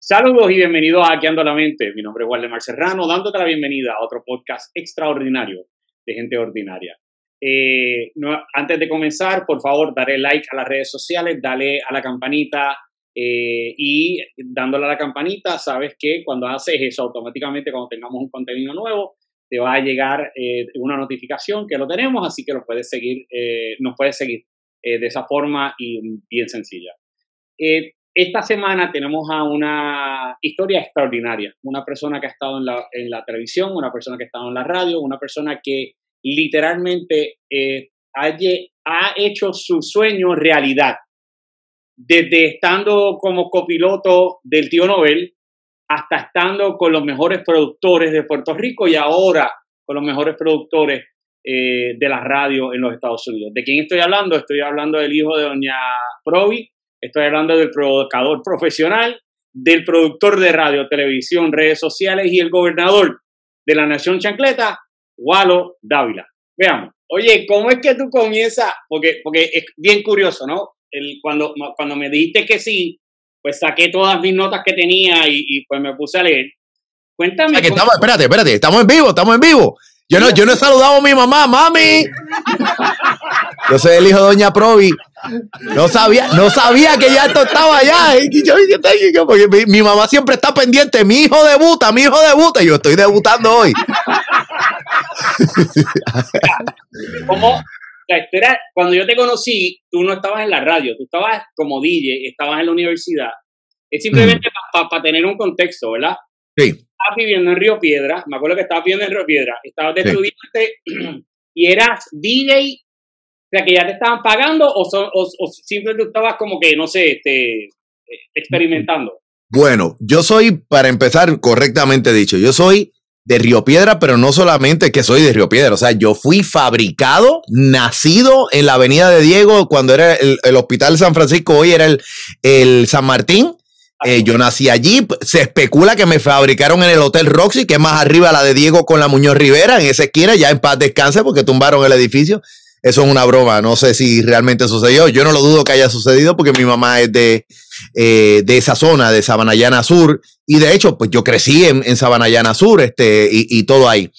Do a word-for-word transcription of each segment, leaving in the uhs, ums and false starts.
Saludos y bienvenidos a Hackeando la Mente. Mi nombre es Waldemar Serrano, dándote la bienvenida a otro podcast extraordinario de gente ordinaria. Eh, no, antes de comenzar, por favor, dale like a las redes sociales, dale a la campanita eh, y dándole a la campanita, sabes que cuando haces eso, automáticamente cuando tengamos un contenido nuevo, te va a llegar eh, una notificación que lo tenemos, así que lo puedes seguir, eh, nos puedes seguir eh, de esa forma y bien sencilla. Eh, Esta semana tenemos a una historia extraordinaria, una persona que ha estado en la, en la televisión, una persona que ha estado en la radio, una persona que literalmente eh, ha, ha hecho su sueño realidad, desde estando como copiloto del Tío Nobel hasta estando con los mejores productores de Puerto Rico y ahora con los mejores productores eh, de la radio en los Estados Unidos. ¿De quién estoy hablando? Estoy hablando del hijo de doña Provi. Estoy hablando del provocador profesional, del productor de radio, televisión, redes sociales y el gobernador de la Nación Chancleta, Walo Dávila. Veamos. Oye, ¿cómo es que tú comienzas? Porque, porque es bien curioso, ¿no? El, cuando, cuando me dijiste que sí, pues saqué todas mis notas que tenía y, y pues me puse a leer. Cuéntame. Aquí estamos, espérate, espérate, estamos en vivo, estamos en vivo. Yo no, yo no he saludado a mi mamá, mami. Yo soy el hijo de doña Provi. No sabía, no sabía que ya esto estaba allá. Porque mi, mi mamá siempre está pendiente. Mi hijo debuta, mi hijo debuta. Y yo estoy debutando hoy. ¿Cómo? La historia, cuando yo te conocí, tú no estabas en la radio, tú estabas como D J, estabas en la universidad. Es simplemente mm. para pa, pa tener un contexto, ¿verdad? Sí. Estabas viviendo en Río Piedra, me acuerdo que estabas viviendo en Río Piedra, estabas de sí. estudiante y eras D J. O sea, que ya te estaban pagando o, son, o, o simplemente estabas como que, no sé, este, experimentando. Bueno, yo soy, para empezar, correctamente dicho, yo soy de Río Piedra, pero no solamente que soy de Río Piedra. O sea, yo fui fabricado, nacido en la Avenida de Diego, cuando era el, el Hospital San Francisco, hoy era el, el San Martín. Eh, yo nací allí. Se especula que me fabricaron en el Hotel Roxy, que es más arriba la de Diego con la Muñoz Rivera, en esa esquina, ya en paz descanse, porque tumbaron el edificio. Eso es una broma, no sé si realmente sucedió. Yo no lo dudo que haya sucedido porque mi mamá es de, eh, de esa zona, de Sabanayana Sur. Y de hecho, pues yo crecí en, en Sabanayana Sur este, y, y todo ahí.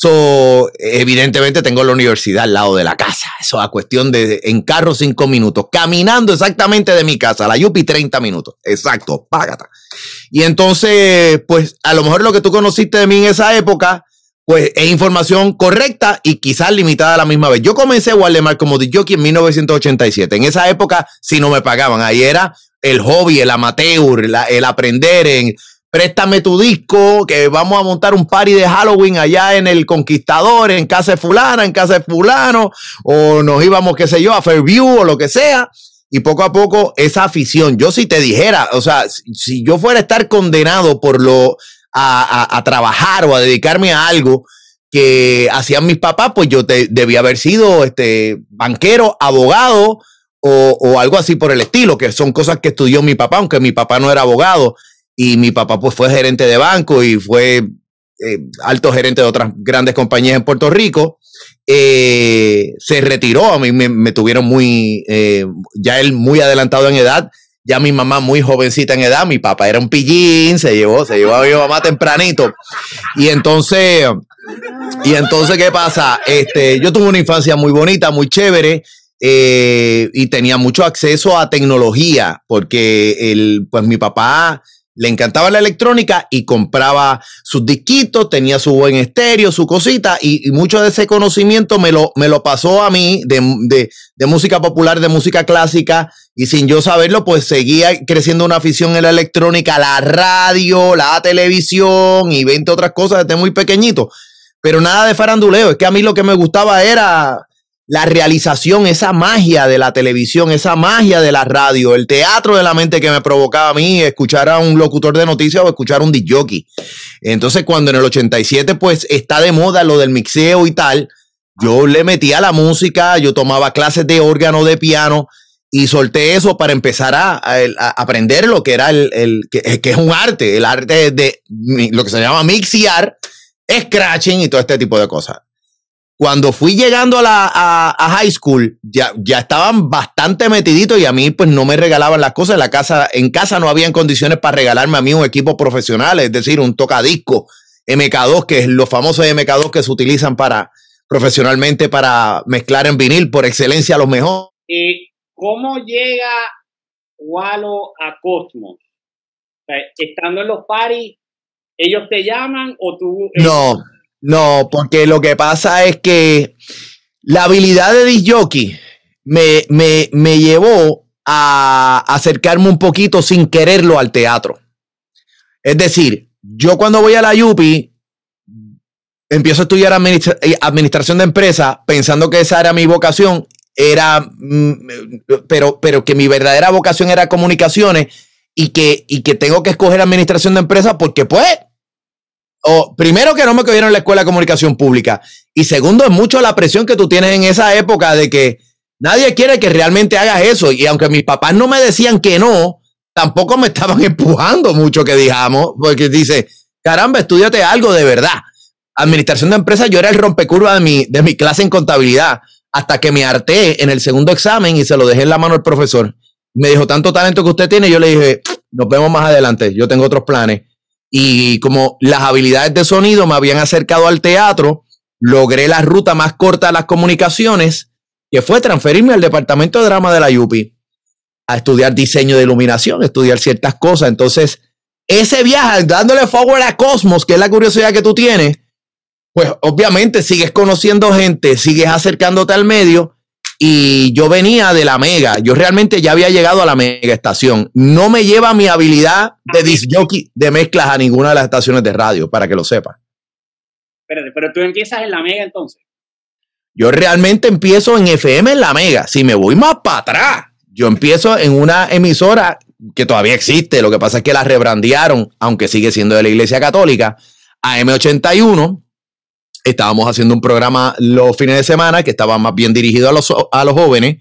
So, evidentemente tengo la universidad al lado de la casa. Eso a cuestión de en carro cinco minutos. Caminando exactamente de mi casa, a la Yupi treinta minutos. Exacto, págata. Y entonces, pues a lo mejor lo que tú conociste de mí en esa época, pues es información correcta y quizás limitada a la misma vez. Yo comencé Waldemar como D J en mil novecientos ochenta y siete. En esa época, si no me pagaban, ahí era el hobby, el amateur, la, el aprender en préstame tu disco, que vamos a montar un party de Halloween allá en el Conquistador, en casa de fulana, en casa de fulano, o nos íbamos, qué sé yo, a Fairview o lo que sea. Y poco a poco esa afición, yo si te dijera, o sea, si, si yo fuera a estar condenado por lo... A, a, a trabajar o a dedicarme a algo que hacían mis papás, pues yo te, debía haber sido este, banquero, abogado o, o algo así por el estilo, que son cosas que estudió mi papá, aunque mi papá no era abogado y mi papá pues fue gerente de banco y fue eh, alto gerente de otras grandes compañías en Puerto Rico. Eh, se retiró, a mí me, me tuvieron muy, eh, ya él muy adelantado en edad. Ya mi mamá muy jovencita en edad, mi papá era un pillín, se llevó, se llevó a mi mamá tempranito. Y entonces, y entonces, ¿qué pasa? Este, yo tuve una infancia muy bonita, muy chévere, eh, y tenía mucho acceso a tecnología, porque el, pues mi papá le encantaba la electrónica y compraba sus disquitos, tenía su buen estéreo, su cosita, y, y mucho de ese conocimiento me lo, me lo pasó a mí de, de, de música popular, de música clásica, y sin yo saberlo, pues seguía creciendo una afición en la electrónica, la radio, la televisión y veinte otras cosas desde muy pequeñito. Pero nada de faranduleo, es que a mí lo que me gustaba era la realización, esa magia de la televisión, esa magia de la radio, el teatro de la mente que me provocaba a mí escuchar a un locutor de noticias o escuchar a un disc jockey. Entonces, cuando en el ochenta y siete, pues está de moda lo del mixeo y tal, yo le metía la música, yo tomaba clases de órgano, de piano, y solté eso para empezar a, a, a aprender lo que era el, el que, que es un arte, el arte de lo que se llama mixear, scratching y todo este tipo de cosas. Cuando fui llegando a la a, a high school, ya, ya estaban bastante metiditos y a mí pues no me regalaban las cosas. En la casa, en casa no habían condiciones para regalarme a mí un equipo profesional, es decir, un tocadisco M K dos, que es los famosos M K dos que se utilizan para profesionalmente para mezclar en vinil, por excelencia los mejores. ¿Y cómo llega Wallo a Cosmos? O sea, estando en los parties, ¿ellos te llaman o tú...? Eh, no. No, porque lo que pasa es que la habilidad de disc jockey me, me, me llevó a acercarme un poquito sin quererlo al teatro. Es decir, yo cuando voy a la U P I empiezo a estudiar administra- administración de empresas pensando que esa era mi vocación, era, pero, pero que mi verdadera vocación era comunicaciones y que, y que tengo que escoger administración de empresas porque pues... O, primero que no me cogieron en la escuela de comunicación pública y segundo es mucho la presión que tú tienes en esa época de que nadie quiere que realmente hagas eso y aunque mis papás no me decían que no, tampoco me estaban empujando mucho que digamos, porque dice, caramba, estúdiate algo de verdad. Administración de empresas, yo era el rompecurva de mi, de mi clase en contabilidad hasta que me harté en el segundo examen y se lo dejé en la mano al profesor. Me dijo, tanto talento que usted tiene, yo le dije, nos vemos más adelante, yo tengo otros planes. Y como las habilidades de sonido me habían acercado al teatro, logré la ruta más corta de las comunicaciones, que fue transferirme al departamento de drama de la U P I a estudiar diseño de iluminación, estudiar ciertas cosas. Entonces, ese viaje, dándole forward a Cosmos, que es la curiosidad que tú tienes, pues obviamente sigues conociendo gente, sigues acercándote al medio. Y yo venía de la Mega. Yo realmente ya había llegado a la Mega estación. No me lleva mi habilidad de disc jockey de mezclas a ninguna de las estaciones de radio, para que lo sepas. Espérate, pero tú empiezas en la Mega entonces. Yo realmente empiezo en F M en la Mega. Si me voy más para atrás, yo empiezo en una emisora que todavía existe. Lo que pasa es que la rebrandearon, aunque sigue siendo de la Iglesia Católica, a M ochenta y uno. Estábamos haciendo un programa los fines de semana que estaba más bien dirigido a los, a los jóvenes.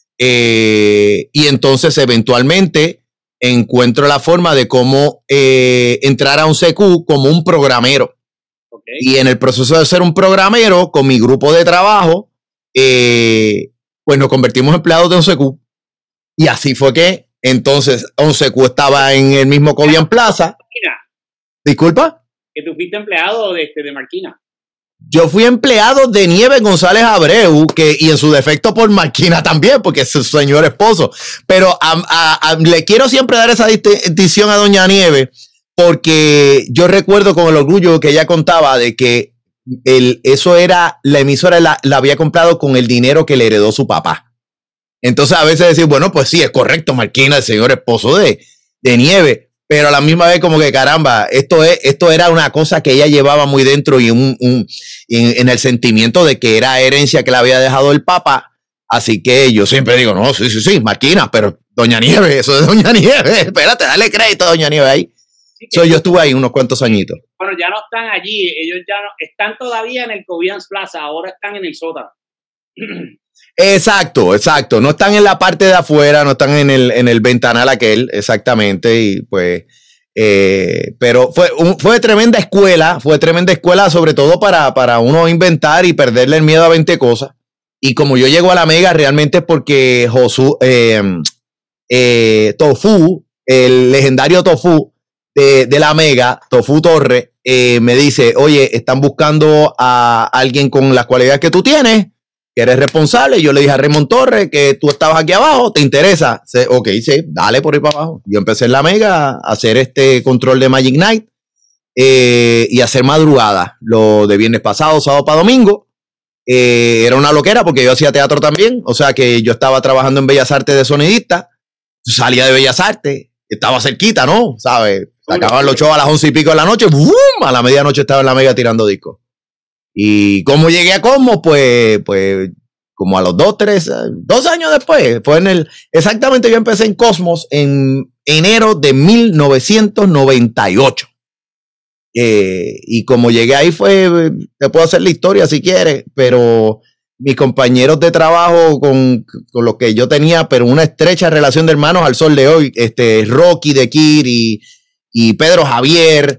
Eh, y entonces eventualmente encuentro la forma de cómo eh, entrar a un C Q como un programero. Okay. Y en el proceso de ser un programero, con mi grupo de trabajo, eh, pues nos convertimos en empleados de un C Q. Y así fue que entonces un C Q estaba en el mismo Cobian Plaza. Marquina. ¿Disculpa? Que tú fuiste empleado de, de Marquina. Yo fui empleado de Nieves González Abreu, que, y en su defecto por Marquina también, porque es su señor esposo. Pero a, a, a, le quiero siempre dar esa distinción a doña Nieves, porque yo recuerdo con el orgullo que ella contaba de que el, eso era, la emisora la, la había comprado con el dinero que le heredó su papá. Entonces a veces decir, bueno, pues sí, es correcto, Marquina, el señor esposo de, de Nieves. Pero a la misma vez como que caramba, esto es esto era una cosa que ella llevaba muy dentro y un, un en, en el sentimiento de que era herencia que le había dejado el papá. Así que yo siempre digo, no, sí, sí, sí, Marquina, pero doña Nieves, eso es doña Nieves. Espérate, dale crédito a doña Nieves ahí. Sí, so, yo estuve ahí unos cuantos añitos. Bueno, ya no están allí, ellos ya no, están todavía en el Cobians Plaza, ahora están en el sótano. Exacto, exacto. No están en la parte de afuera, no están en el, en el ventanal aquel, exactamente. Y pues, eh, pero fue, un, fue tremenda escuela, fue tremenda escuela, sobre todo para, para uno inventar y perderle el miedo a veinte cosas. Y como yo llego a la Mega, realmente es porque Josu, eh, eh, Tofu, el legendario Tofu de, de la Mega, Tofu Torres, eh, me dice, oye, están buscando a alguien con las cualidades que tú tienes, que eres responsable. Yo le dije a Raymond Torres que tú estabas aquí abajo, ¿te interesa? Se, ok, sí, dale por ahí para abajo. Yo empecé en la Mega a hacer este control de Magic Night eh, y hacer madrugada, lo de viernes pasado, sábado para domingo. Eh, era una loquera porque yo hacía teatro también, o sea que yo estaba trabajando en Bellas Artes de sonidista, salía de Bellas Artes, estaba cerquita, ¿no? ¿Sabes? Acababan los shows a las once y pico de la noche, ¡boom! A la medianoche estaba en la Mega tirando discos. Y cómo llegué a Cosmos, pues, pues, como a los dos, tres, dos años después, fue en el, exactamente yo empecé en Cosmos en enero de mil novecientos noventa y ocho. Eh, y como llegué ahí fue, te puedo hacer la historia si quieres, pero mis compañeros de trabajo con, con los que yo tenía, pero una estrecha relación de hermanos al sol de hoy, este, Rocky de Kir y, y Pedro Javier,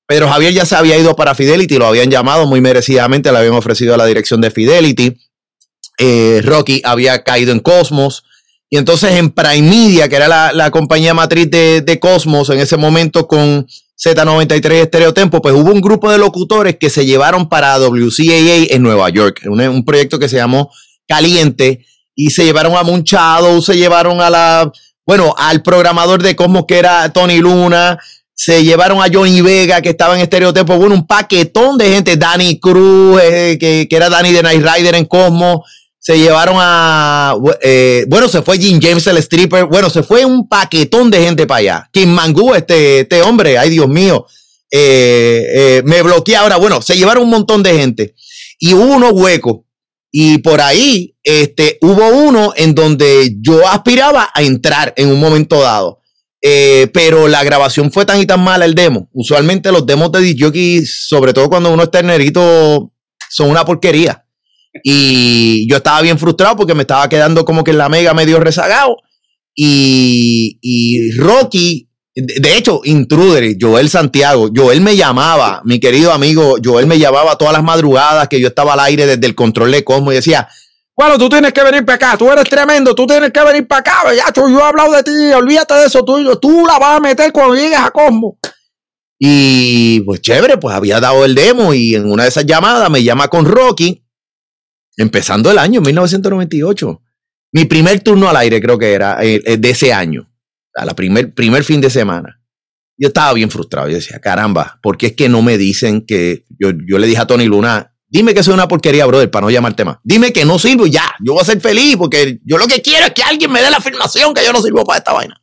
Pedro Javier ya se había ido para Fidelity, lo habían llamado muy merecidamente, le habían ofrecido a la dirección de Fidelity. Eh, Rocky había caído en Cosmos. Y entonces en Prime Media, que era la, la compañía matriz de, de Cosmos, en ese momento con Z noventa y tres Estereotempo, pues hubo un grupo de locutores que se llevaron para W C A A en Nueva York, un, un proyecto que se llamó Caliente, y se llevaron a Moon Shadow, se llevaron a la, bueno, al programador de Cosmos que era Tony Luna, se llevaron a Johnny Vega que estaba en Estereotempo, bueno, un paquetón de gente, Danny Cruz, eh, que, que era Danny de Night Rider en Cosmos, se llevaron a, eh, bueno, se fue Jim James el stripper, bueno, se fue un paquetón de gente para allá. Kim Mangu, este, este hombre, ay Dios mío, eh, eh, me bloqueé ahora, bueno, se llevaron un montón de gente y hubo unos huecos y por ahí este, hubo uno en donde yo aspiraba a entrar en un momento dado. Eh, pero la grabación fue tan y tan mala el demo. Usualmente los demos de disc jockey, sobre todo cuando uno es ternerito, son una porquería. Y yo estaba bien frustrado porque me estaba quedando como que en la mega medio rezagado. Y, y Rocky, de hecho, Intruder, Joel Santiago, Joel me llamaba, mi querido amigo, Joel me llamaba todas las madrugadas que yo estaba al aire desde el control de Cosmo y decía: bueno, tú tienes que venir para acá, tú eres tremendo, tú tienes que venir para acá, ya, yo he hablado de ti, olvídate de eso, tú, tú la vas a meter cuando llegues a Cosmo. Y pues chévere, pues había dado el demo y en una de esas llamadas me llama con Rocky, empezando el año, mil novecientos noventa y ocho. Mi primer turno al aire creo que era eh, de ese año, o sea, la primer, primer fin de semana. Yo estaba bien frustrado, yo decía, caramba, ¿por qué es que no me dicen que, yo, yo le dije a Tony Luna, dime que soy una porquería, brother, para no llamarte más. Dime que no sirvo y ya, yo voy a ser feliz porque yo lo que quiero es que alguien me dé la afirmación que yo no sirvo para esta vaina.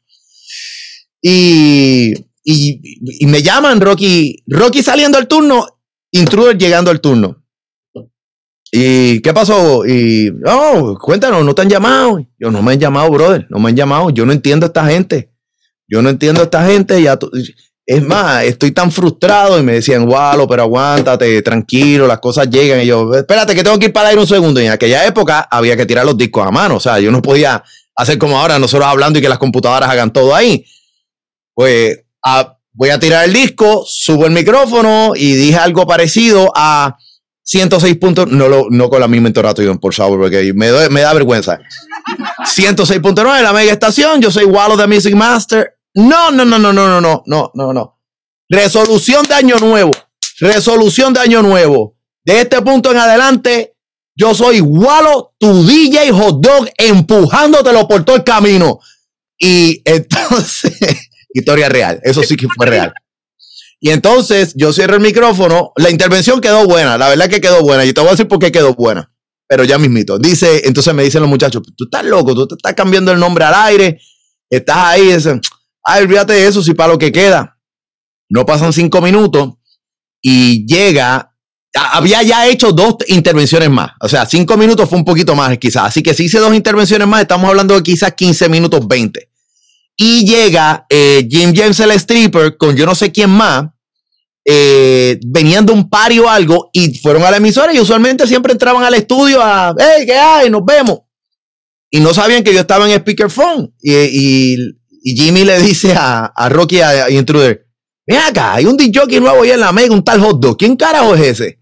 Y, y, y me llaman Rocky, Rocky saliendo del turno, Intruder llegando al turno. ¿Y qué pasó? Y, no, cuéntanos, ¿no te han llamado? Yo, no me han llamado, brother, no me han llamado. Yo no entiendo a esta gente. Yo no entiendo a esta gente. Ya tú, es más, estoy tan frustrado. Y me decían, Walo, pero aguántate, tranquilo, las cosas llegan. Y yo, espérate, que tengo que ir para ir un segundo. Y en aquella época había que tirar los discos a mano. O sea, yo no podía hacer como ahora, nosotros hablando y que las computadoras hagan todo ahí. Pues a, voy a tirar el disco, subo el micrófono y dije algo parecido a ciento seis puntos, no, lo, no con la misma entonación, por favor, porque me, doy, me da vergüenza. ciento seis punto nueve, la mega estación, yo soy Walo de Music Master. No, no, no, no, no, no, no, no, no, no. Resolución de año nuevo. Resolución de año nuevo. De este punto en adelante, yo soy Walo, tu D J Hot Dog, empujándotelo por todo el camino. Y entonces, historia real, eso sí que fue real. Y entonces yo cierro el micrófono, la intervención quedó buena, la verdad que quedó buena, y te voy a decir por qué quedó buena, pero ya mismito. Dice, entonces me dicen los muchachos, tú estás loco, tú te estás cambiando el nombre al aire, estás ahí, dicen, ay, olvídate de eso, si para lo que queda. No pasan cinco minutos y llega, había ya hecho dos intervenciones más, o sea, cinco minutos fue un poquito más quizás, así que si hice dos intervenciones más, estamos hablando de quizás quince minutos, veinte. Y llega eh, Jim James el stripper con yo no sé quién más, eh, venían de un party o algo y fueron a la emisora y usualmente siempre entraban al estudio a, hey, ¿qué hay? Nos vemos. Y no sabían que yo estaba en speakerphone. Y, y, y Jimmy le dice a, a Rocky a, a Intruder, ven acá, hay un disc jockey nuevo ahí en la mega, un tal Hot Dog. ¿Quién carajo es ese?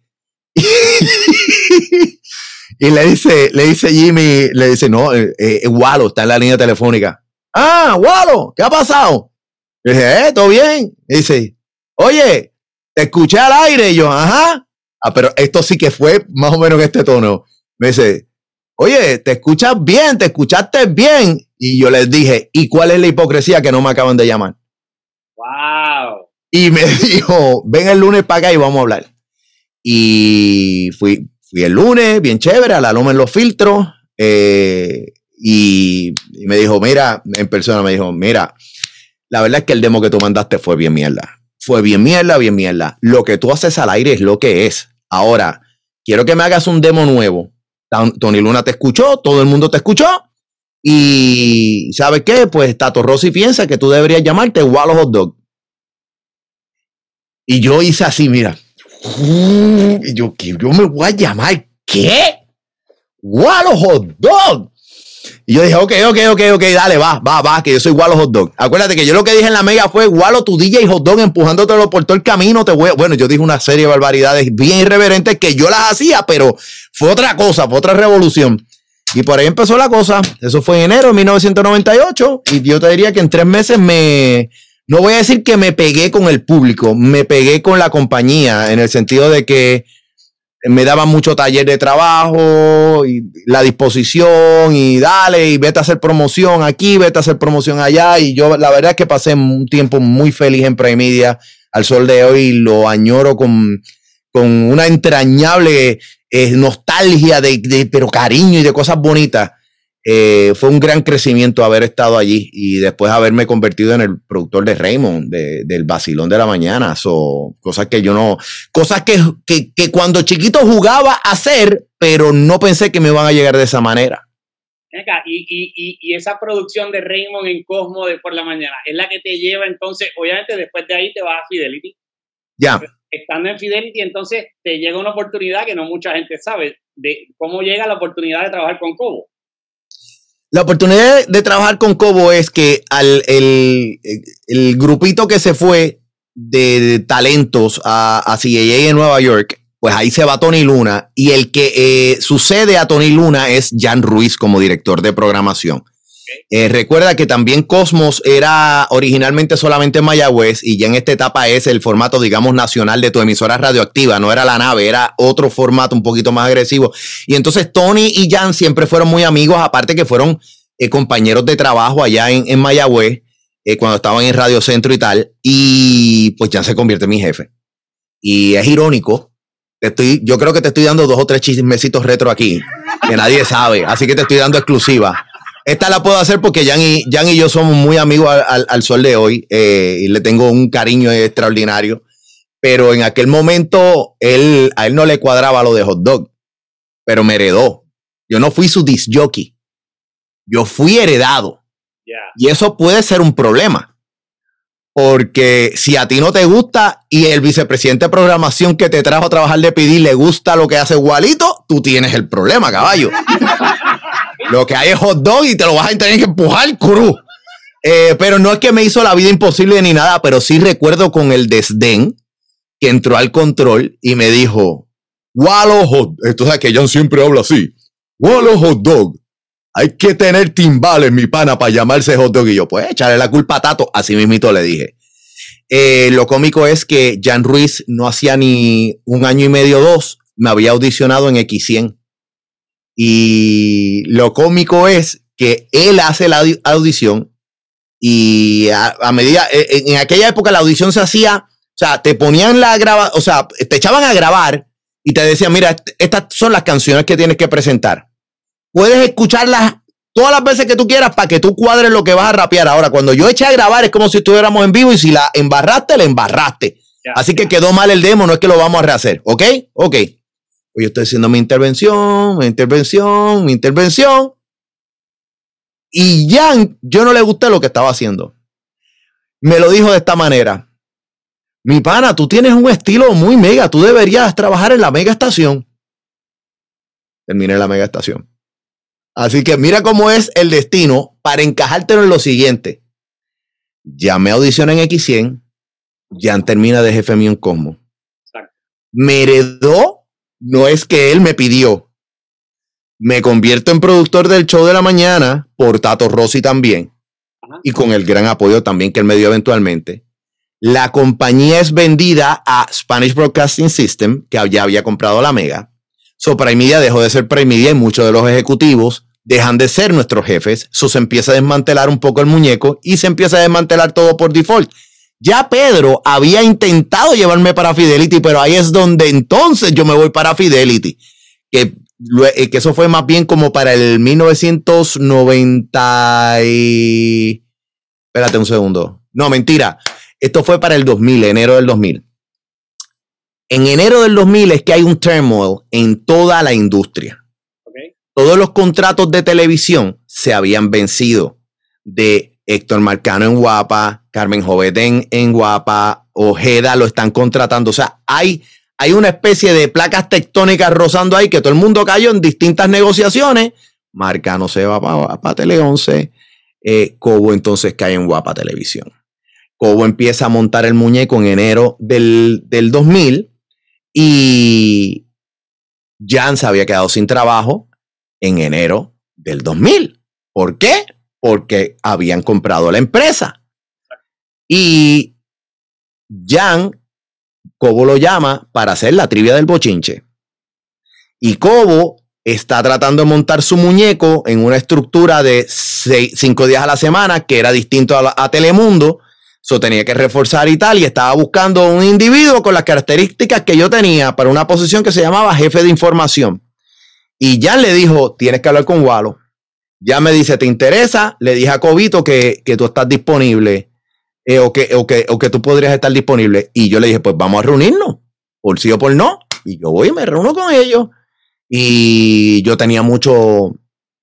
Y le dice, le dice Jimmy, le dice, no, eh, eh, Walo está en la línea telefónica. Ah, Walo, ¿qué ha pasado? Le dije, eh, ¿todo bien? Y dice, oye, te escuché al aire. Y yo, ajá. Ah, pero esto sí que fue más o menos este tono. Me dice, oye, te escuchas bien, te escuchaste bien. Y yo les dije, ¿y cuál es la hipocresía que no me acaban de llamar? Wow. Y me dijo, ven el lunes para acá y vamos a hablar. Y fui, fui el lunes, bien chévere, a la loma en los filtros. Eh, Y, y me dijo, mira, en persona me dijo, mira, la verdad es que el demo que tú mandaste fue bien mierda. Fue bien mierda, bien mierda. Lo que tú haces al aire es lo que es. Ahora, quiero que me hagas un demo nuevo. Tony Luna te escuchó, todo el mundo te escuchó. Y ¿sabes qué? Pues Tato Rossi piensa que tú deberías llamarte Walo Hot Dog. Y yo hice así, mira. Y yo, ¿qué? Yo me voy a llamar, ¿qué? Walo Hot Dog. Y yo dije, ok, ok, ok, ok, dale, va, va, va, que yo soy Walo Hot Dog. Acuérdate que yo lo que dije en la mega fue, Walo, tu D J Hot Dog empujándotelo por todo el camino. Te voy a... Bueno, yo dije una serie de barbaridades bien irreverentes que yo las hacía, pero fue otra cosa, fue otra revolución. Y por ahí empezó la cosa. Eso fue en enero de mil novecientos noventa y ocho. Y yo te diría que en tres meses me... No voy a decir que me pegué con el público, me pegué con la compañía, en el sentido de que me daban mucho taller de trabajo y la disposición y dale y vete a hacer promoción aquí, vete a hacer promoción allá. Y yo la verdad es que pasé un tiempo muy feliz en Prime Media. Al sol de hoy lo añoro con, con una entrañable eh, nostalgia, de, de, pero cariño y de cosas bonitas. Eh, fue un gran crecimiento haber estado allí y después haberme convertido en el productor de Raymond, de, del Vacilón de la Mañana. So, cosas que yo no, cosas que, que, que cuando chiquito jugaba a hacer, pero no pensé que me iban a llegar de esa manera. Y, y, y, y esa producción de Raymond en Cosmo de por la mañana, ¿es la que te lleva entonces, obviamente después de ahí te vas a Fidelity? Ya. Estando en Fidelity, entonces te llega una oportunidad que no mucha gente sabe, de cómo llega la oportunidad de trabajar con Cobo. La oportunidad de trabajar con Cobo es que al, el, el grupito que se fue de, de talentos a, a C A A en Nueva York, pues ahí se va Tony Luna y el que eh, sucede a Tony Luna es Jan Ruiz como director de programación. Okay. Eh, recuerda que también Cosmos era originalmente solamente en Mayagüez y ya en esta etapa es el formato, digamos, nacional de tu emisora radioactiva. No era la nave, era otro formato un poquito más agresivo. Y entonces Tony y Jan siempre fueron muy amigos, aparte que fueron eh, compañeros de trabajo allá en, en Mayagüez eh, cuando estaban en Radio Centro y tal. Y pues Jan se convierte en mi jefe. Y es irónico. Te estoy, yo creo que te estoy dando dos o tres chismecitos retro aquí que nadie sabe. Así que te estoy dando exclusiva. Esta la puedo hacer porque Jan y, Jan y yo somos muy amigos al, al, al sol de hoy eh, y le tengo un cariño extraordinario. Pero en aquel momento él, a él no le cuadraba lo de Hot Dog, pero me heredó. Yo no fui su disc jockey. Yo fui heredado. Yeah. Y eso puede ser un problema. Porque si a ti no te gusta y el vicepresidente de programación que te trajo a trabajar de P D le gusta lo que hace Walito, tú tienes el problema, caballo. Lo que hay es Hot Dog y te lo vas a tener que empujar, curú. Eh, pero no es que me hizo la vida imposible ni nada, pero sí recuerdo con el desdén que entró al control y me dijo, Walo Hot, entonces que John siempre habla así, Walo Hot Dog, hay que tener timbales, mi pana, para llamarse Hot Dog. Y yo, pues, echarle la culpa a Tato. Así mismito le dije. Eh, lo cómico es que Jan Ruiz no hacía ni un año y medio, dos, me había audicionado en X cien. Y lo cómico es que él hace la audición y a, a medida, en, en aquella época la audición se hacía, o sea, te ponían la graba, o sea, te echaban a grabar y te decían, mira, estas son las canciones que tienes que presentar. Puedes escucharlas todas las veces que tú quieras para que tú cuadres lo que vas a rapear. Ahora, cuando yo eché a grabar es como si estuviéramos en vivo y si la embarraste, la embarraste. Ya, Así ya. que quedó mal el demo, no es que lo vamos a rehacer. ¿Ok? Ok. Pues yo estoy haciendo mi intervención, mi intervención, mi intervención. Y Jan, yo no le gusté lo que estaba haciendo. Me lo dijo de esta manera. Mi pana, tú tienes un estilo muy mega. Tú deberías trabajar en la mega estación. Terminé la mega estación. Así que mira cómo es el destino para encajártelo en lo siguiente. Ya me audicioné en X cien. Jan termina de jefe mío en Cosmo. Exacto. Me heredó. No es que él me pidió. Me convierto en productor del show de la mañana por Tato Rossi también. Ajá. Y con el gran apoyo también que él me dio eventualmente. La compañía es vendida a Spanish Broadcasting System, que ya había comprado la Mega. So, Prime Media dejó de ser Prime Media y muchos de los ejecutivos dejan de ser nuestros jefes. So, se empieza a desmantelar un poco el muñeco y se empieza a desmantelar todo por default. Ya Pedro había intentado llevarme para Fidelity, pero ahí es donde entonces yo me voy para Fidelity. Que, que eso fue más bien como para el mil novecientos noventa y... Espérate un segundo. No, mentira. Esto fue para el dos mil, enero del dos mil. En enero del dos mil es que hay un turmoil en toda la industria. Okay. Todos los contratos de televisión se habían vencido. De Héctor Marcano en Guapa, Carmen Jovet en, en Guapa, Ojeda lo están contratando. O sea, hay, hay una especie de placas tectónicas rozando ahí que todo el mundo cayó en distintas negociaciones Marcano se va para pa Tele once, eh, Cobo entonces cae en Guapa Televisión. Cobo empieza a montar el muñeco en enero del, del dos mil y Jan se había quedado sin trabajo en enero del dos mil. ¿Por qué? Porque habían comprado la empresa. Y Jan, Cobo lo llama para hacer la trivia del bochinche. Y Cobo está tratando de montar su muñeco en una estructura de seis, cinco días a la semana, que era distinto a, la, a Telemundo. Eso tenía que reforzar y tal. Y estaba buscando un individuo con las características que yo tenía para una posición que se llamaba jefe de información. Y Jan le dijo, tienes que hablar con Walo. Jan me dice, ¿te interesa? Le dije a Cobito que, que tú estás disponible. Eh, o, que, o, que, o que tú podrías estar disponible. Y yo le dije, pues vamos a reunirnos, por sí o por no. Y yo voy y me reúno con ellos. Y yo tenía mucho,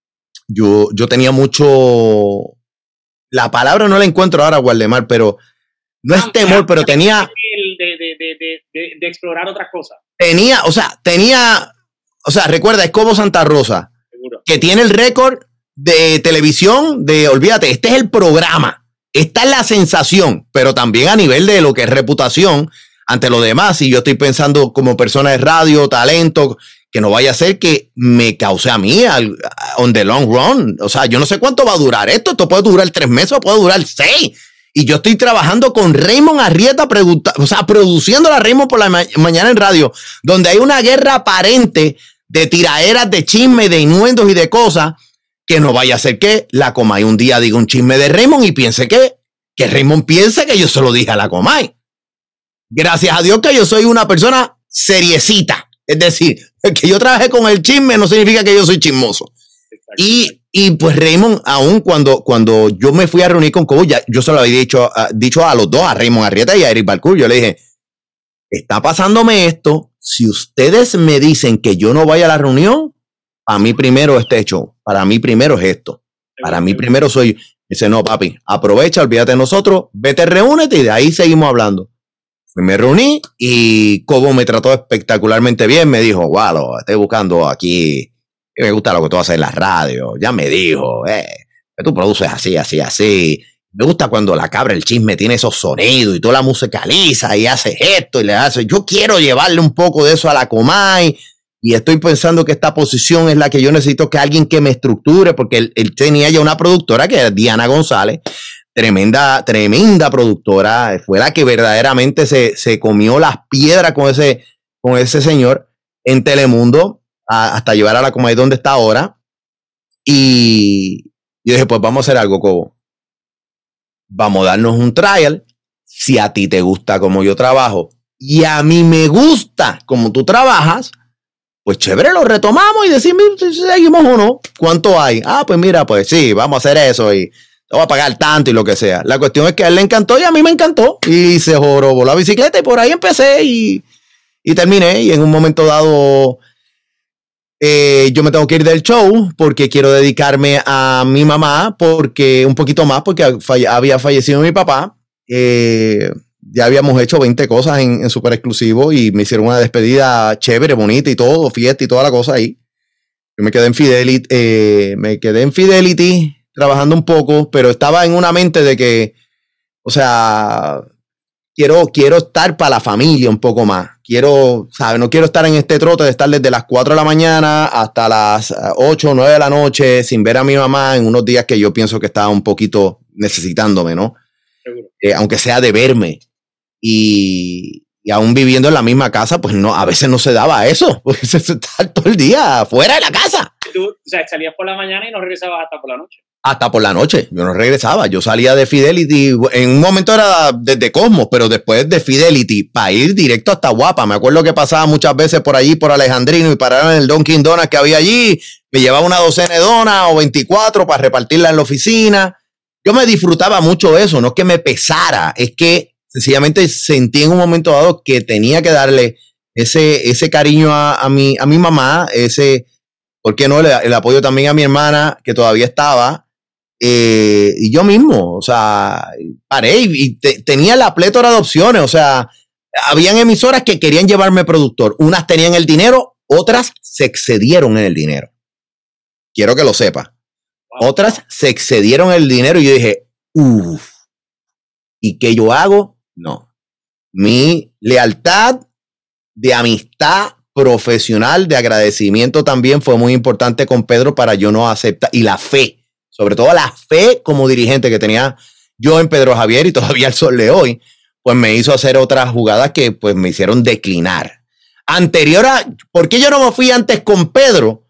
yo, yo tenía mucho, la palabra no la encuentro ahora, Waldemar, pero no es temor, pero tenía... De, de, de, de, de, de explorar otras cosas. Tenía, o sea, tenía, o sea, recuerda, es Cobo Santa Rosa, Seguro. Que tiene el récord de televisión de, olvídate, este es el programa. Esta es la sensación, pero también a nivel de lo que es reputación ante los demás. Y yo estoy pensando como persona de radio, talento, que no vaya a ser que me cause a mí al, on the long run. O sea, yo no sé cuánto va a durar esto. Esto puede durar tres meses o puede durar seis. Y yo estoy trabajando con Raymond Arrieta, o sea, produciendo la Raymond por la ma mañana en radio, donde hay una guerra aparente de tiraderas, de chismes, de innuendos y de cosas. Que no vaya a ser que la Comay un día diga un chisme de Raymond y piense que, que Raymond piense que yo se lo dije a la Comay. Gracias a Dios que yo soy una persona seriecita. Es decir, que yo trabajé con el chisme no significa que yo soy chismoso. Y, y pues Raymond, aún cuando, cuando yo me fui a reunir con Cobo, ya, yo se lo había dicho, uh, dicho a los dos, a Raymond Arrieta y a Eric Balcour. Yo le dije, está pasándome esto. Si ustedes me dicen que yo no vaya a la reunión, para mí primero este hecho, para mí primero es esto, para mí primero soy, dice, no papi, aprovecha, olvídate de nosotros, vete, reúnete y de ahí seguimos hablando. Me reuní y Cobo me trató espectacularmente bien, me dijo, Walo, estoy buscando aquí, me gusta lo que tú haces en la radio, ya me dijo, eh, que tú produces así, así, así, me gusta cuando la cabra, el chisme tiene esos sonidos y tú la musicaliza y haces esto y le haces, yo quiero llevarle un poco de eso a la Comay. Y estoy pensando que esta posición es la que yo necesito, que alguien que me estructure, porque él, él tenía ya una productora que es Diana González, tremenda, tremenda productora, fue la que verdaderamente se, se comió las piedras con ese, con ese señor en Telemundo, a, hasta llevar a la Comay donde está ahora. Y yo dije, pues vamos a hacer algo, Cobo. Vamos a darnos un trial. Si a ti te gusta como yo trabajo y a mí me gusta como tú trabajas, pues chévere, lo retomamos y decimos si seguimos o no. ¿Cuánto hay? Ah, pues mira, pues sí, vamos a hacer eso y te voy a pagar tanto y lo que sea. La cuestión es que a él le encantó y a mí me encantó. Y se jorobó la bicicleta y por ahí empecé y, y terminé. Y en un momento dado eh, yo me tengo que ir del show porque quiero dedicarme a mi mamá, porque un poquito más, porque falle, había fallecido mi papá. Eh, Ya habíamos hecho veinte cosas en, en Super Exclusivo y me hicieron una despedida chévere, bonita y todo, fiesta y toda la cosa ahí. Yo me quedé en Fidelity, eh, me quedé en Fidelity trabajando un poco, pero estaba en una mente de que, o sea, quiero, quiero estar para la familia un poco más. Quiero, ¿sabes? No quiero estar en este trote de estar desde las cuatro de la mañana hasta las ocho o nueve de la noche sin ver a mi mamá en unos días que yo pienso que estaba un poquito necesitándome, ¿no? Eh, aunque sea de verme. Y, y aún viviendo en la misma casa, pues no, a veces no se daba eso, porque se está todo el día fuera de la casa. Tú, o sea, salías por la mañana y no regresabas hasta por la noche. Hasta por la noche, yo no regresaba, yo salía de Fidelity, en un momento era desde Cosmos, pero después de Fidelity, para ir directo hasta Guapa. Me acuerdo que pasaba muchas veces por allí, por Alejandrino, y pararon en el Dunkin' Donuts que había allí, me llevaba una docena de donas o veinticuatro para repartirla en la oficina. Yo me disfrutaba mucho eso, no es que me pesara, es que sencillamente sentí en un momento dado que tenía que darle ese, ese cariño a, a, mi, a mi mamá, ese, ¿por qué no? El, el apoyo también a mi hermana, que todavía estaba, eh, y yo mismo, o sea, paré y, y te, tenía la plétora de opciones, o sea, habían emisoras que querían llevarme productor, unas tenían el dinero, otras se excedieron en el dinero. Quiero que lo sepa. Wow. Otras se excedieron el dinero y yo dije, uff, ¿y qué yo hago? No. Mi lealtad de amistad profesional, de agradecimiento también fue muy importante con Pedro para yo no aceptar, y la fe, sobre todo la fe como dirigente que tenía yo en Pedro Javier y todavía al sol de hoy, pues me hizo hacer otras jugadas que pues me hicieron declinar. Anterior a, ¿por qué yo no me fui antes con Pedro?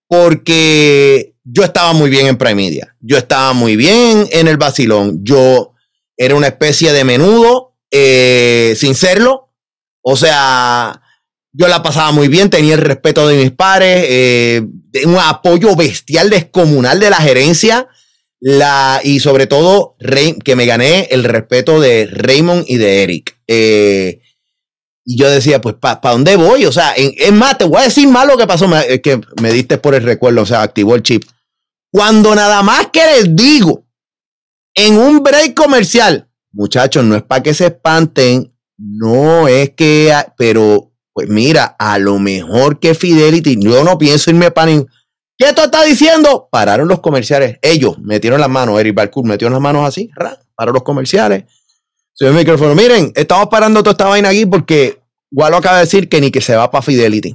Porque yo estaba muy bien en Prime Media, yo estaba muy bien en el vacilón, yo era una especie de menudo, eh, sin serlo, o sea, yo la pasaba muy bien, tenía el respeto de mis pares, eh, un apoyo bestial descomunal de la gerencia, la, y sobre todo Ray, que me gané el respeto de Raymond y de Eric. Eh, y yo decía, pues, ¿para pa dónde voy? O sea, en, es más, te voy a decir más lo que pasó, me, que me diste por el recuerdo, o sea, activó el chip. Cuando nada más que les digo, en un break comercial, muchachos, no es para que se espanten, no es que, pero... Pues mira, a lo mejor que Fidelity, yo no pienso irme para ningún... ¿Qué tú estás diciendo? Pararon los comerciales. Ellos metieron las manos, Eric Balcour metió las manos así, ¡ra! Pararon los comerciales. Subió el micrófono. Miren, estamos parando toda esta vaina aquí porque Walo acaba de decir que ni que se va para Fidelity.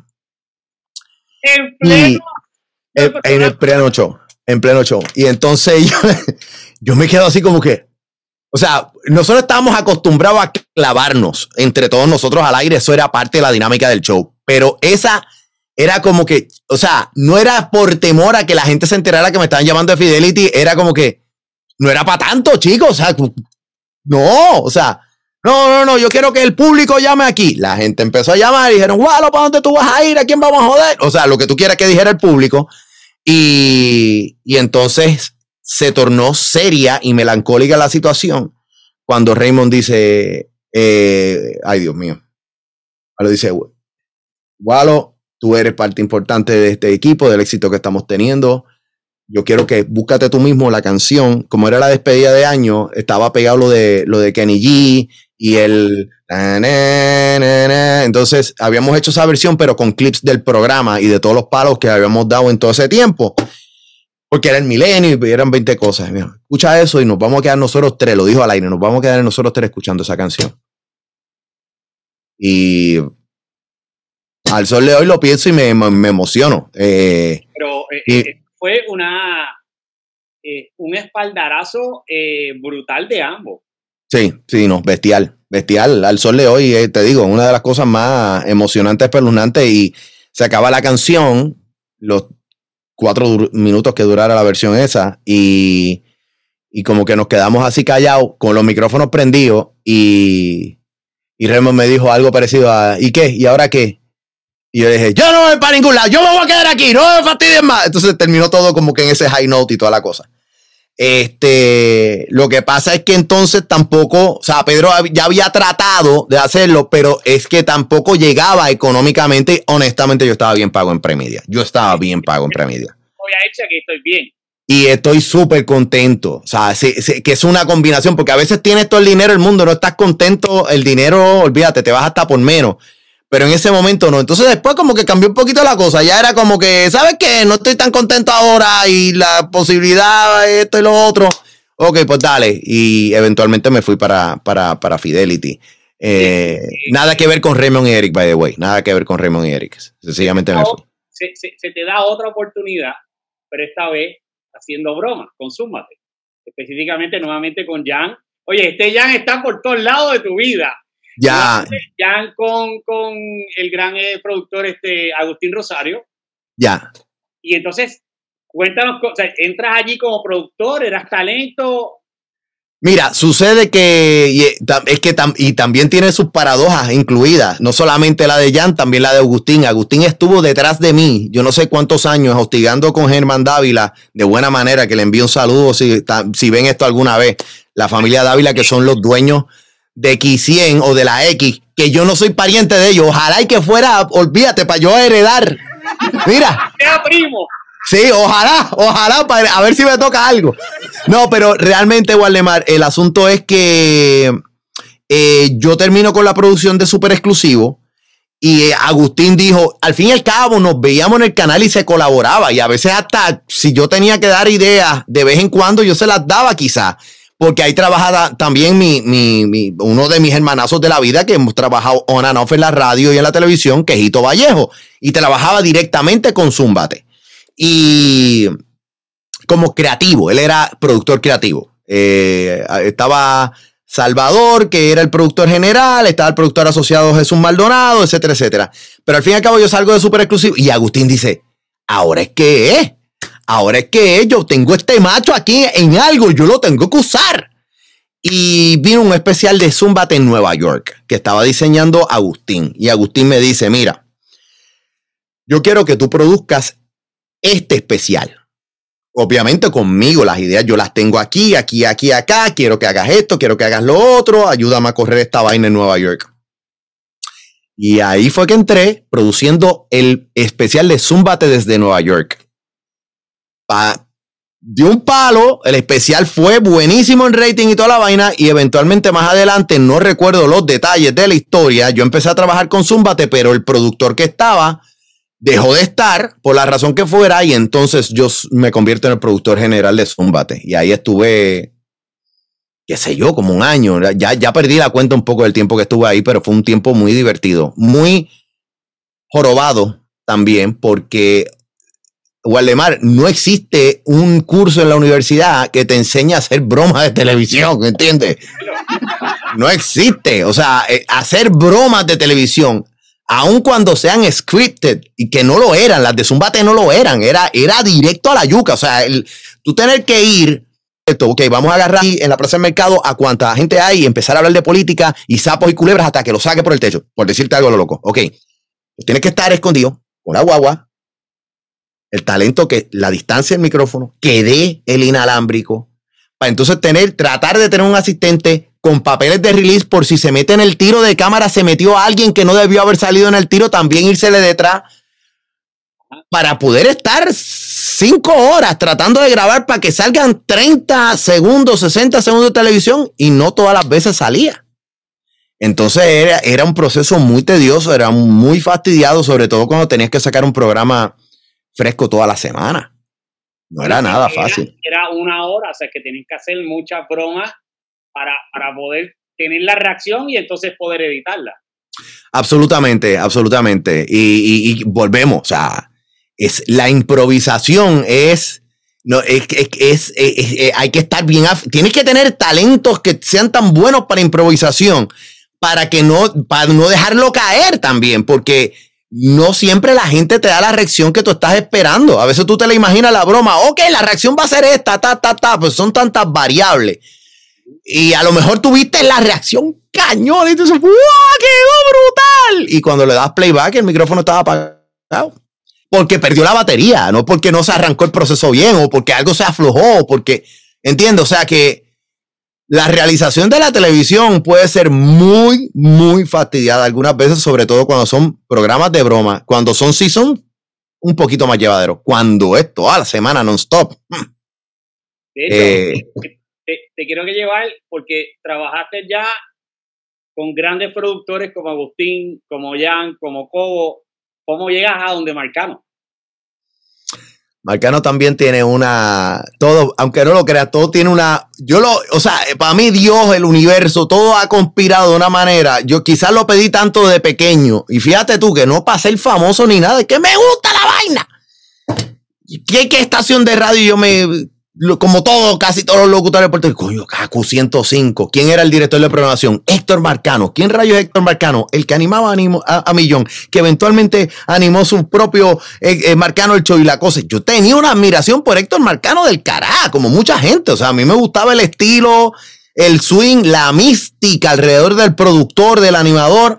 En pleno... Y, en, en el pleno show. En pleno show. Y entonces yo, yo me quedo así como que... O sea, nosotros estábamos acostumbrados a clavarnos entre todos nosotros al aire. Eso era parte de la dinámica del show. Pero esa era como que, o sea, no era por temor a que la gente se enterara que me estaban llamando de Fidelity. Era como que no era para tanto, chicos. O sea, no, o sea, no, no, no. Yo quiero que el público llame aquí. La gente empezó a llamar y dijeron, Walo, ¿para dónde tú vas a ir? ¿A quién vamos a joder? O sea, lo que tú quieras que dijera el público. Y, y entonces... se tornó seria y melancólica la situación cuando Raymond dice, eh, ay Dios mío, Walo dice, Walo, tú eres parte importante de este equipo, del éxito que estamos teniendo, yo quiero que búscate tú mismo la canción, como era la despedida de año, estaba pegado lo de, lo de Kenny G y el... Entonces habíamos hecho esa versión pero con clips del programa y de todos los palos que habíamos dado en todo ese tiempo. Porque era el milenio y eran veinte cosas. Mira, escucha eso y nos vamos a quedar nosotros tres, lo dijo al aire, nos vamos a quedar nosotros tres escuchando esa canción. Y al sol de hoy lo pienso y me, me emociono. Eh, Pero eh, y, eh, fue una eh, un espaldarazo eh, brutal de ambos. Sí, sí, no, bestial, bestial. Al sol de hoy, eh, te digo, una de las cosas más emocionantes, espeluznantes, y se acaba la canción, los cuatro minutos que durara la versión esa y, y como que nos quedamos así callados con los micrófonos prendidos y, y Raymond me dijo algo parecido a ¿y qué? ¿Y ahora qué? Y yo dije, yo no voy para ningún lado, yo me voy a quedar aquí, no me fastidien más. Entonces terminó todo como que en ese high note y toda la cosa. Este, lo que pasa es que entonces tampoco, o sea, Pedro ya había tratado de hacerlo, pero es que tampoco llegaba económicamente. Honestamente, yo estaba bien pago en Prime Media. Yo estaba bien pago en Prime Media. Voy a hecha que estoy bien. Y estoy súper contento. O sea, sí, sí, que es una combinación, porque a veces tienes todo el dinero del mundo, no estás contento, el dinero, olvídate, te vas hasta por menos. Pero en ese momento no. Entonces después como que cambió un poquito la cosa. Ya era como que, ¿sabes qué? No estoy tan contento ahora y la posibilidad, esto y lo otro. Ok, pues dale. Y eventualmente me fui para, para, para Fidelity. Eh, sí, sí. Nada que ver con Raymond y Eric, by the way. Nada que ver con Raymond y Eric. Sencillamente me fui. Se, se, se te da otra oportunidad, pero esta vez haciendo bromas, consúmate. Específicamente nuevamente con Jan. Oye, este Jan está por todos lados de tu vida. Ya. Jan con, con el gran eh, productor este, Agustín Rosario. Ya. Y entonces, cuéntanos, o sea, entras allí como productor, eras talento. Mira, sucede que y, es que tam, y también tiene sus paradojas incluidas, no solamente la de Jan, también la de Agustín. Agustín estuvo detrás de mí, yo no sé cuántos años, hostigando con Germán Dávila de buena manera, que le envío un saludo si, si ven esto alguna vez. La familia Dávila, que son los dueños de X cien o de la X, que yo no soy pariente de ellos. Ojalá y que fuera, olvídate, para yo heredar. Mira. Sea primo. Sí, ojalá, ojalá, para, a ver si me toca algo. No, pero realmente, Waldemar, el asunto es que eh, yo termino con la producción de Super Exclusivo Y Agustín dijo, al fin y al cabo nos veíamos en el canal y se colaboraba. Y a veces hasta si yo tenía que dar ideas de vez en cuando, yo se las daba quizás. Porque ahí trabajaba también mi, mi, mi, uno de mis hermanazos de la vida que hemos trabajado on and off en la radio y en la televisión, que es Hito Vallejo. Y trabajaba directamente con Zúmbate. Y como creativo, él era productor creativo. Eh, estaba... Salvador, que era el productor general, estaba el productor asociado Jesús Maldonado, etcétera, etcétera. Pero al fin y al cabo yo salgo de Super Exclusivo y Agustín dice, ahora es que es, ahora es que es, yo tengo este macho aquí en algo, yo lo tengo que usar. Y vino un especial de Zúmbate en Nueva York, que estaba diseñando Agustín. Y Agustín me dice, mira, yo quiero que tú produzcas este especial. Obviamente conmigo las ideas yo las tengo aquí, aquí, aquí, acá. Quiero que hagas esto, quiero que hagas lo otro. Ayúdame a correr esta vaina en Nueva York. Y ahí fue que entré produciendo el especial de Zúmbate desde Nueva York. Pa, dio un palo, el especial fue buenísimo en rating y toda la vaina. Y eventualmente más adelante, no recuerdo los detalles de la historia, yo empecé a trabajar con Zúmbate, pero el productor que estaba... dejó de estar por la razón que fuera y entonces yo me convierto en el productor general de Zúmbate. Y ahí estuve, qué sé yo, como un año. Ya, ya perdí la cuenta un poco del tiempo que estuve ahí, pero fue un tiempo muy divertido. Muy jorobado también porque, Waldemar, no existe un curso en la universidad que te enseñe a hacer bromas de televisión, ¿entiendes? No existe. O sea, hacer bromas de televisión... Aun cuando sean scripted, y que no lo eran, las de Zúmbate no lo eran, era, era directo a la yuca. O sea, el, tú tener que ir, esto, ok, vamos a agarrar en la plaza del mercado a cuánta gente hay y empezar a hablar de política y sapos y culebras hasta que lo saque por el techo, por decirte algo lo loco. Ok, tú tienes que estar escondido con la guagua, el talento, que la distancia del micrófono, que dé el inalámbrico, para entonces tener, tratar de tener un asistente con papeles de release por si se mete en el tiro de cámara, se metió a alguien que no debió haber salido en el tiro, también írsele detrás para poder estar cinco horas tratando de grabar para que salgan treinta segundos, sesenta segundos de televisión y no todas las veces salía. Entonces era, era un proceso muy tedioso, era muy fastidiado, sobre todo cuando tenías que sacar un programa fresco toda la semana. No era nada fácil. Era una hora, o sea que tienen que hacer muchas bromas Para, para poder tener la reacción y entonces poder editarla. Absolutamente, absolutamente. Y, y, y volvemos, o sea, es, la improvisación es, no, es, es, es, es, es, es hay que estar bien, tienes que tener talentos que sean tan buenos para improvisación, para que no, para no dejarlo caer también, porque no siempre la gente te da la reacción que tú estás esperando. A veces tú te la imaginas la broma, ok, la reacción va a ser esta, ta, ta, ta, pues son tantas variables. Y a lo mejor tuviste la reacción cañón y tú dices, ¡wow! ¡Quedó brutal! Y cuando le das playback, el micrófono estaba apagado. Porque perdió la batería, no porque no se arrancó el proceso bien o porque algo se aflojó, porque, entiendo, o sea que la realización de la televisión puede ser muy, muy fastidiada algunas veces, sobre todo cuando son programas de broma. Cuando son season, un poquito más llevadero. Cuando es toda la semana non-stop. De hecho, eh, te, te quiero que llevar porque trabajaste ya con grandes productores como Agustín, como Jan, como Cobo. ¿Cómo llegas a donde Marcano? Marcano también tiene una, todo, aunque no lo creas, todo tiene una, yo lo, o sea, para mí Dios, el universo, todo ha conspirado de una manera. Yo quizás lo pedí tanto de pequeño y fíjate tú que no para ser famoso ni nada, es que me gusta la vaina. ¿Qué, qué estación de radio yo me, como todo, casi todos los locutores de Puerto Rico? Coño, K Q ciento cinco. ¿Quién era el director de programación? Héctor Marcano. ¿Quién rayos es Héctor Marcano? El que animaba a, a, a Millón, que eventualmente animó su propio eh, eh, Marcano el Show y la cosa. Yo tenía una admiración por Héctor Marcano del carajo, como mucha gente. O sea, a mí me gustaba el estilo, el swing, la mística alrededor del productor, del animador.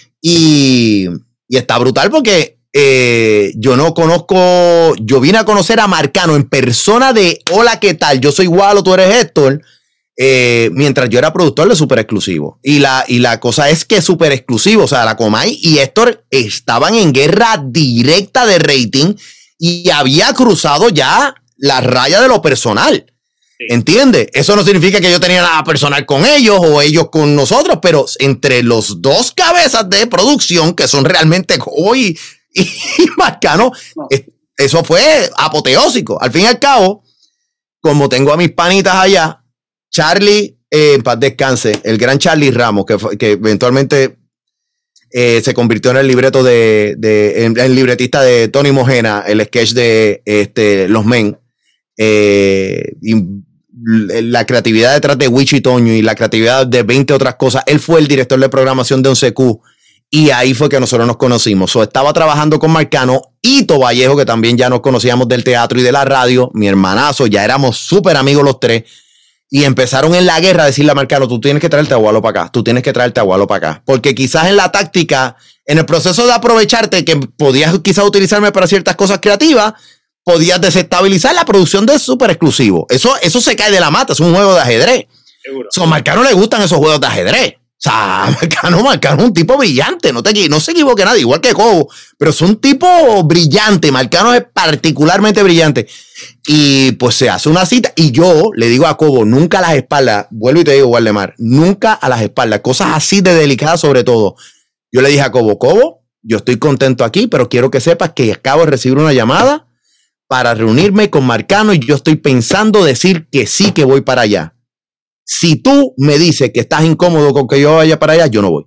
Y, y está brutal porque Eh, yo no conozco, yo vine a conocer a Marcano en persona de hola, ¿qué tal? Yo soy Walo, tú eres Héctor, eh, mientras yo era productor de Super Exclusivo. Y la, y la cosa es que Super Exclusivo, o sea, la Comay y Héctor estaban en guerra directa de rating y había cruzado ya la raya de lo personal. Sí. ¿Entiendes? Eso no significa que yo tenía nada personal con ellos o ellos con nosotros, pero entre los dos cabezas de producción, que son realmente Cobo y, y, y Marcano, no. es, eso fue apoteósico. Al fin y al cabo, como tengo a mis panitas allá, Charlie, eh, en paz descanse, el gran Charlie Ramos, que, que eventualmente eh, se convirtió en el libreto de, de en, en libretista de Tony Mojena, el sketch de este, Los Men. Eh, y la creatividad detrás de Wichi Toño y la creatividad de veinte otras cosas. Él fue el director de programación de once Q y ahí fue que nosotros nos conocimos. So, estaba trabajando con Marcano y Tovallejo, que también ya nos conocíamos del teatro y de la radio, mi hermanazo, ya éramos súper amigos los tres, y empezaron en la guerra a decirle a Marcano, tú tienes que traerte a Gualo para acá, tú tienes que traerte a Gualo para acá, porque quizás en la táctica, en el proceso de aprovecharte, que podías quizás utilizarme para ciertas cosas creativas, podías desestabilizar la producción de súper exclusivo. Eso, eso se cae de la mata, es un juego de ajedrez. Seguro. So, a Marcano le gustan esos juegos de ajedrez. O sea, Marcano, Marcano es un tipo brillante, no, te, no se equivoque nadie, igual que Cobo, pero es un tipo brillante. Marcano es particularmente brillante. Y pues se hace una cita y yo le digo a Cobo, nunca a las espaldas, vuelvo y te digo, Waldemar, nunca a las espaldas, cosas así de delicadas sobre todo. Yo le dije a Cobo, Cobo, yo estoy contento aquí, pero quiero que sepas que acabo de recibir una llamada para reunirme con Marcano y yo estoy pensando decir que sí, que voy para allá. Si tú me dices que estás incómodo con que yo vaya para allá, yo no voy.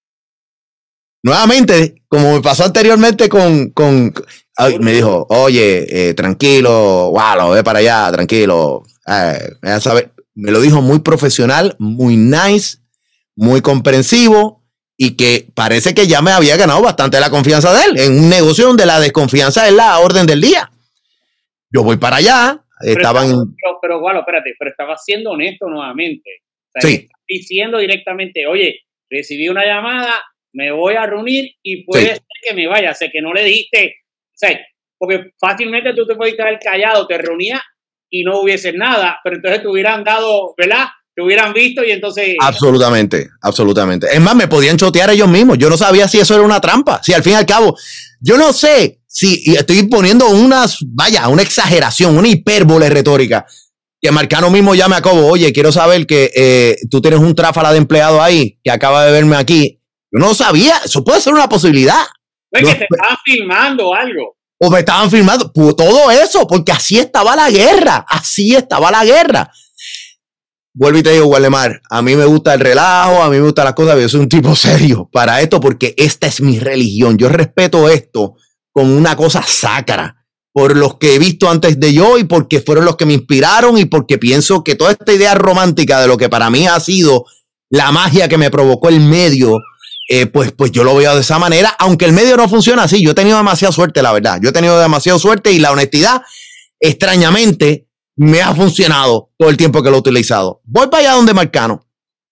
Nuevamente, como me pasó anteriormente con... con ay, me dijo, oye, eh, tranquilo, wow, ve para allá, tranquilo. Eh, me, saber. me lo dijo muy profesional, muy nice, muy comprensivo y que parece que ya me había ganado bastante la confianza de él en un negocio donde la desconfianza es la orden del día. Yo voy para allá, pero estaban... Estaba, pero, pero, bueno, espérate, pero estaba siendo honesto nuevamente. O sea, sí. Diciendo directamente, oye, recibí una llamada, me voy a reunir y puede sí. ser que me vaya. O sea, que no le dijiste, o sea, porque fácilmente tú te puedes quedar callado, te reunías y no hubiese nada, pero entonces te hubieran dado, ¿verdad? Te hubieran visto y entonces... Absolutamente, absolutamente. Es más, me podían chotear ellos mismos. Yo no sabía si eso era una trampa. Si al fin y al cabo, yo no sé si estoy poniendo unas, vaya, una exageración, una hipérbole retórica. Que Marcano mismo llame a Cobo, oye, quiero saber que eh, tú tienes un tráfala de empleado ahí que acaba de verme aquí. Yo no sabía, eso puede ser una posibilidad. No es no, que te estaban filmando algo. O me estaban filmando, pues todo eso, porque así estaba la guerra, así estaba la guerra. Vuelvo y te digo, Waldemar, a mí me gusta el relajo, a mí me gustan las cosas, yo soy un tipo serio para esto porque esta es mi religión. Yo respeto esto como una cosa sacra por los que he visto antes de yo y porque fueron los que me inspiraron y porque pienso que toda esta idea romántica de lo que para mí ha sido la magia que me provocó el medio, eh, pues, pues yo lo veo de esa manera, aunque el medio no funciona así. Yo he tenido demasiada suerte, la verdad. Yo he tenido demasiada suerte y la honestidad, extrañamente, me ha funcionado todo el tiempo que lo he utilizado. Voy para allá donde Marcano.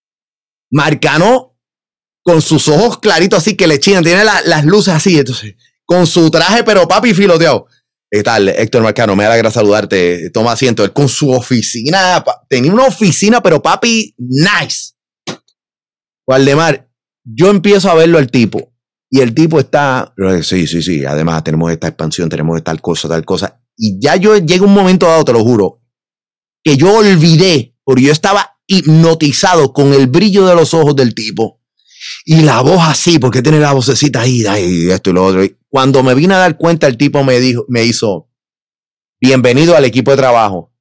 Marcano, con sus ojos claritos así que le chinan, tiene la, las luces así, entonces, con su traje, pero papi filoteado. ¿Qué tal, Héctor Marcano? Me alegra saludarte. Toma asiento. Él con su oficina, tenía una oficina, pero papi, nice. Waldemar, yo empiezo a verlo al tipo, y el tipo está, sí, sí, sí, además tenemos esta expansión, tenemos tal cosa, tal cosa. Y ya yo llega un momento dado, te lo juro, que yo olvidé, porque yo estaba hipnotizado con el brillo de los ojos del tipo. Y la voz así, porque tiene la vocecita ahí, y esto y lo otro. Y cuando me vine a dar cuenta, el tipo me dijo, me hizo, bienvenido al equipo de trabajo.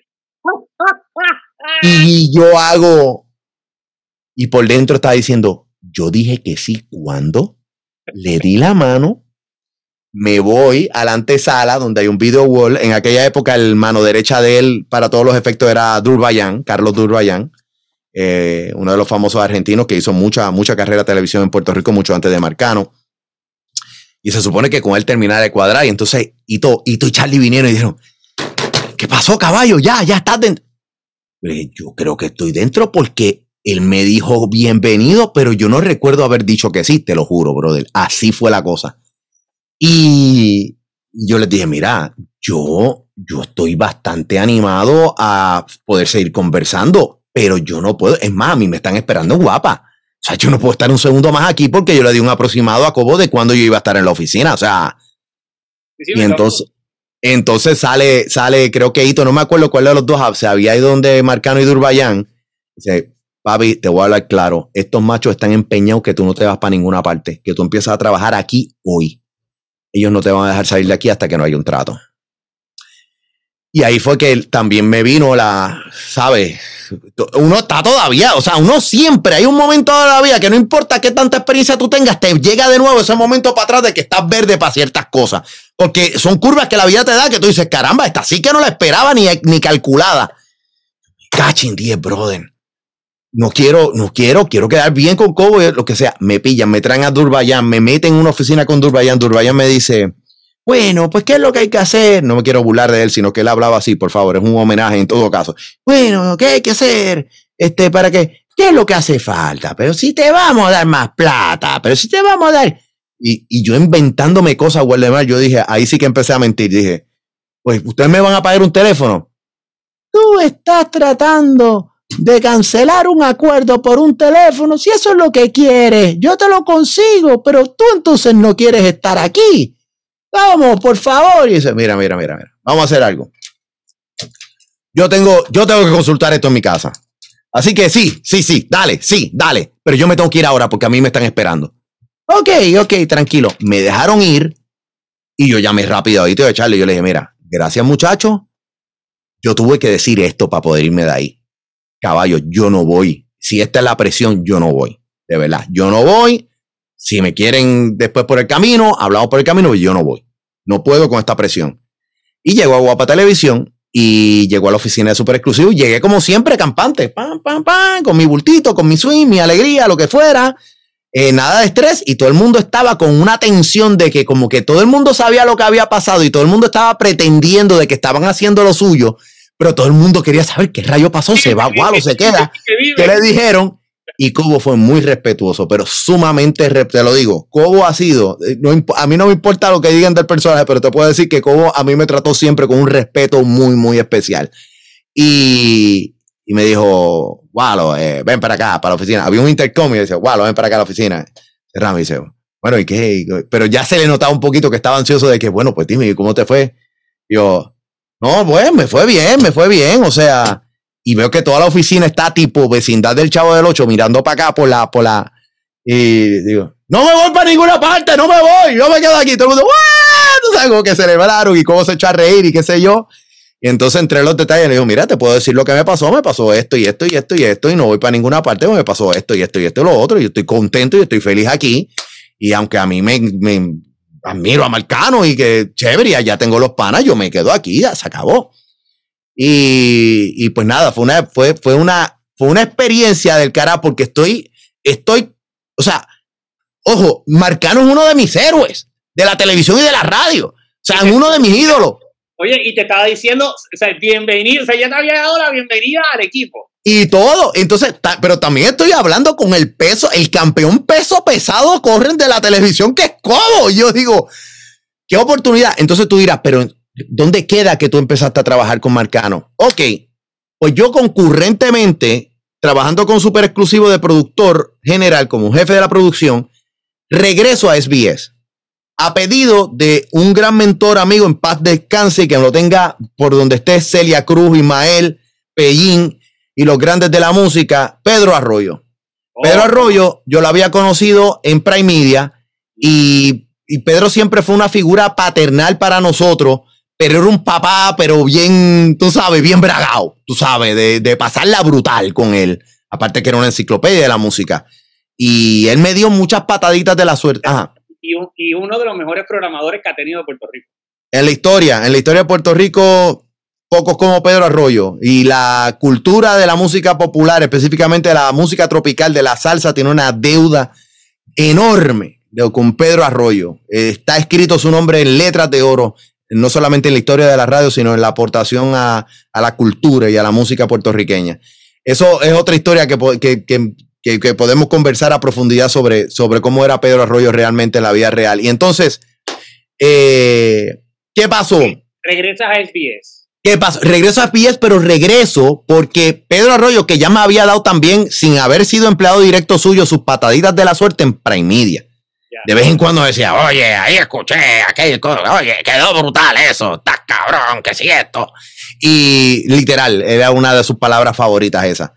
Y yo hago, y por dentro estaba diciendo, yo dije que sí, ¿cuándo? Le di la mano. Me voy a la antesala donde hay un video wall. En aquella época el mano derecha de él para todos los efectos era Durbayán, Carlos Durbayán, eh, uno de los famosos argentinos que hizo mucha, mucha carrera de televisión en Puerto Rico mucho antes de Marcano. Y se supone que con él terminara de cuadrar. Y entonces Ito, Ito y Charlie vinieron y dijeron, ¿qué pasó, caballo? Ya, ya estás dentro. Yo creo que estoy dentro porque él me dijo bienvenido, pero yo no recuerdo haber dicho que sí, te lo juro, brother. Así fue la cosa. Y yo les dije, mira, yo, yo estoy bastante animado a poder seguir conversando, pero yo no puedo. Es más, a mí me están esperando guapa. O sea, yo no puedo estar un segundo más aquí porque yo le di un aproximado a Cobo de cuándo yo iba a estar en la oficina. O sea, sí, sí, y entonces, Entonces sale, sale, creo que Hito, no me acuerdo cuál de los dos, se había ido donde Marcano y Durbayán. Dice, papi, te voy a hablar claro, estos machos están empeñados que tú no te vas para ninguna parte, que tú empiezas a trabajar aquí hoy. Ellos no te van a dejar salir de aquí hasta que no haya un trato. Y ahí fue que también me vino la, ¿sabes? Uno está todavía, o sea, uno siempre, hay un momento de la vida que no importa qué tanta experiencia tú tengas, te llega de nuevo ese momento para atrás de que estás verde para ciertas cosas. Porque son curvas que la vida te da que tú dices, caramba, esta sí que no la esperaba ni, ni calculada. Caching diez, brother. No quiero, no quiero, quiero quedar bien con Cobo, lo que sea. Me pillan, me traen a Durbayán, me meten en una oficina con Durbayán. Durbayán me dice, bueno, pues, ¿qué es lo que hay que hacer? No me quiero burlar de él, sino que él hablaba así, por favor, es un homenaje en todo caso. Bueno, ¿qué hay que hacer? Este, ¿para qué? ¿Qué es lo que hace falta? Pero si te vamos a dar más plata, pero si te vamos a dar... Y, y yo inventándome cosas, Waldemar, yo dije, ahí sí que empecé a mentir. Dije, pues, ¿ustedes me van a pagar un teléfono? Tú estás tratando de cancelar un acuerdo por un teléfono, si eso es lo que quieres, yo te lo consigo, pero tú entonces no quieres estar aquí. Vamos, por favor. Y dice, mira, mira, mira, mira, vamos a hacer algo. Yo tengo, yo tengo que consultar esto en mi casa. Así que sí, sí, sí, dale, sí, dale. Pero yo me tengo que ir ahora porque a mí me están esperando. Ok, ok, tranquilo. Me dejaron ir y yo llamé rápido a Hito y a Charlie. Yo le dije, mira, gracias muchachos. Yo tuve que decir esto para poder irme de ahí. Caballo, yo no voy. Si esta es la presión, yo no voy. De verdad, yo no voy. Si me quieren después por el camino, hablamos por el camino, yo no voy. No puedo con esta presión. Y llegó a Guapa Televisión y llegó a la oficina de Super Exclusivo. Y llegué como siempre, campante. Pam, pam, pam, con mi bultito, con mi swing, mi alegría, lo que fuera. Eh, nada de estrés. Y todo el mundo estaba con una tensión de que como que todo el mundo sabía lo que había pasado y todo el mundo estaba pretendiendo de que estaban haciendo lo suyo. Pero todo el mundo quería saber qué rayo pasó. Se va, guau, se queda. ¿Qué le dijeron? Y Cobo fue muy respetuoso, pero sumamente, te lo digo, Cobo ha sido, no, a mí no me importa lo que digan del personaje, pero te puedo decir que Cobo a mí me trató siempre con un respeto muy, muy especial. Y, y me dijo, Walo, eh, ven para acá, para la oficina. Había un intercom y decía, Walo, ven para acá a la oficina. Cerrame y dice, bueno, ¿y qué? Pero ya se le notaba un poquito que estaba ansioso de que, bueno, pues dime, ¿cómo te fue? Y yo, no, pues me fue bien, me fue bien, o sea... Y veo que toda la oficina está tipo vecindad del Chavo del Ocho mirando para acá por la, por la, y digo, no me voy para ninguna parte, no me voy, yo me quedo aquí. Todo el mundo, ¡guau! Tú sabes, como que celebraron y cómo se echó a reír y qué sé yo. Y entonces entre los detalles le digo, mira, te puedo decir lo que me pasó, me pasó esto y esto y esto y esto y no voy para ninguna parte, me pasó esto y esto y esto y lo otro. Y yo estoy contento y estoy feliz aquí. Y aunque a mí me, me admiro a Marcano y que chévere, ya tengo los panas, yo me quedo aquí, ya se acabó. Y, y pues nada, fue una, fue, fue una, fue una experiencia del cara porque estoy, estoy, o sea, ojo, Marcano es uno de mis héroes de la televisión y de la radio. O sea, es uno de mis ídolos. Oye, y te estaba diciendo, o sea, bienvenido, o sea, ya te había dado la bienvenida al equipo. Y todo, entonces, ta, pero también estoy hablando con el peso, el campeón peso pesado corren de la televisión que es Cobo. Y yo digo, qué oportunidad. Entonces tú dirás, pero ¿dónde queda que tú empezaste a trabajar con Marcano? Ok, pues yo concurrentemente, trabajando con Super Exclusivo de productor general como jefe de la producción, regreso a S B S a pedido de un gran mentor, amigo, en paz descanse y que lo tenga por donde esté Celia Cruz, Ismael, Pellín y los grandes de la música, Pedro Arroyo. Oh. Pedro Arroyo, yo lo había conocido en Prime Media y, y Pedro siempre fue una figura paternal para nosotros. Pero era un papá, pero bien, tú sabes, bien bragado, tú sabes, de, de pasarla brutal con él. Aparte que era una enciclopedia de la música. Y él me dio muchas pataditas de la suerte. Ajá. Y, un, y uno de los mejores programadores que ha tenido Puerto Rico. En la historia, en la historia de Puerto Rico, pocos como Pedro Arroyo. Y la cultura de la música popular, específicamente de la música tropical, de la salsa, tiene una deuda enorme de, con Pedro Arroyo. Eh, está escrito su nombre en letras de oro, no solamente en la historia de la radio, sino en la aportación a, a la cultura y a la música puertorriqueña. Eso es otra historia que, que, que, que, que podemos conversar a profundidad sobre, sobre cómo era Pedro Arroyo realmente en la vida real. Y entonces, eh, ¿qué pasó? Regresas a S B S. ¿Qué pasó? Regreso a S B S, pero regreso porque Pedro Arroyo, que ya me había dado también, sin haber sido empleado directo suyo, sus pataditas de la suerte en Prime Media. Yeah. De vez en cuando decía, oye, ahí escuché aquel, oye, quedó brutal eso, estás cabrón, que si esto. Y literal, era una de sus palabras favoritas esa.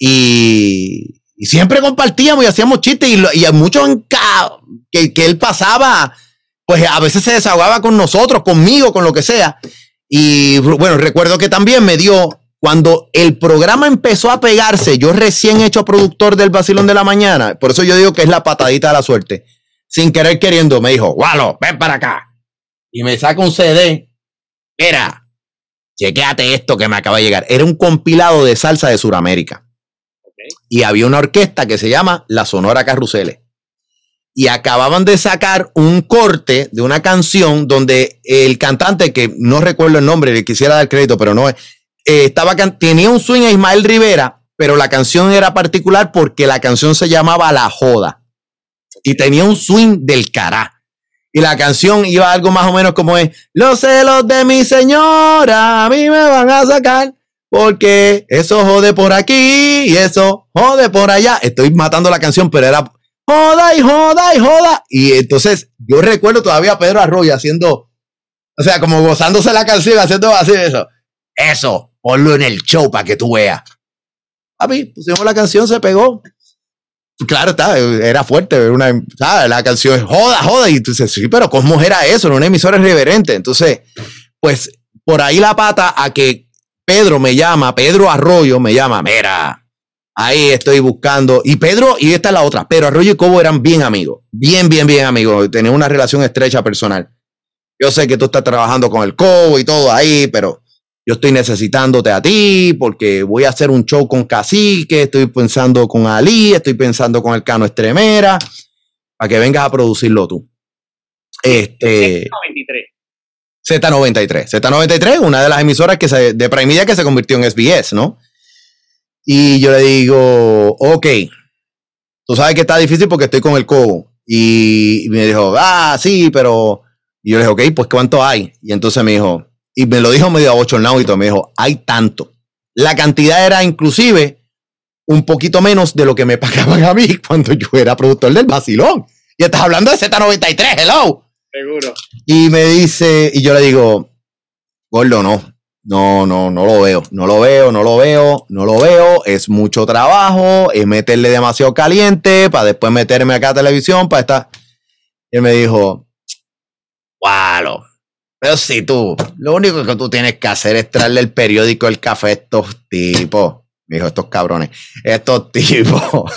Y, y siempre compartíamos y hacíamos chistes y, y muchos que, que él pasaba, pues a veces se desahogaba con nosotros, conmigo, con lo que sea. Y bueno, recuerdo que también me dio, cuando el programa empezó a pegarse, yo recién hecho productor del Vacilón de la Mañana, por eso yo digo que es la patadita de la suerte. Sin querer queriendo, me dijo, Walo, ven para acá. Y me saca un C D. Era, chequéate esto que me acaba de llegar. Era un compilado de salsa de Sudamérica. Okay. Y había una orquesta que se llama La Sonora Carruseles. Y acababan de sacar un corte de una canción donde el cantante, que no recuerdo el nombre, le quisiera dar crédito, pero no es, eh, estaba, tenía un swing a Ismael Rivera, pero la canción era particular porque la canción se llamaba La Joda. Y tenía un swing del cará. Y la canción iba algo más o menos como es: los celos de mi señora a mí me van a sacar porque eso jode por aquí y eso jode por allá. Estoy matando la canción, pero era joda y joda y joda. Y entonces yo recuerdo todavía a Pedro Arroyo haciendo, o sea, como gozándose la canción, haciendo así eso. Eso, ponlo en el show para que tú veas. Papi, pusimos la canción, se pegó. Claro, está, era fuerte, era una, ¿sabes? La canción es joda, joda, y tú dices, sí, pero ¿cómo era eso? Era una emisora irreverente. Entonces, pues, por ahí la pata a que Pedro me llama, Pedro Arroyo me llama, mira, ahí estoy buscando, y Pedro, y esta es la otra, Pedro Arroyo y Cobo eran bien amigos, bien, bien, bien amigos, tenían una relación estrecha personal. Yo sé que tú estás trabajando con el Cobo y todo ahí, pero yo estoy necesitándote a ti porque voy a hacer un show con Cacique, estoy pensando con Ali, estoy pensando con el Cano Estremera, para que vengas a producirlo tú. Este, Z noventa y tres. Z noventa y tres. Z noventa y tres, una de las emisoras que se, de Prime Media que se convirtió en S B S, ¿no? Y yo le digo, ok, tú sabes que está difícil porque estoy con el Cobo. Y me dijo, ah, sí, pero... Y yo le dije, ok, pues ¿cuánto hay? Y entonces me dijo... Y me lo dijo medio abochornado y todo. Me dijo, hay tanto. La cantidad era inclusive un poquito menos de lo que me pagaban a mí cuando yo era productor del Vacilón. Y estás hablando de Z noventa y tres, hello. Seguro. Y me dice, y yo le digo, gordo, no. No, no, no lo veo. No lo veo, no lo veo, no lo veo. Es mucho trabajo. Es meterle demasiado caliente para después meterme acá a televisión para estar. Y él me dijo, Walo. Pero si tú, lo único que tú tienes que hacer es traerle el periódico El Café a estos tipos. Me dijo, estos cabrones, estos tipos.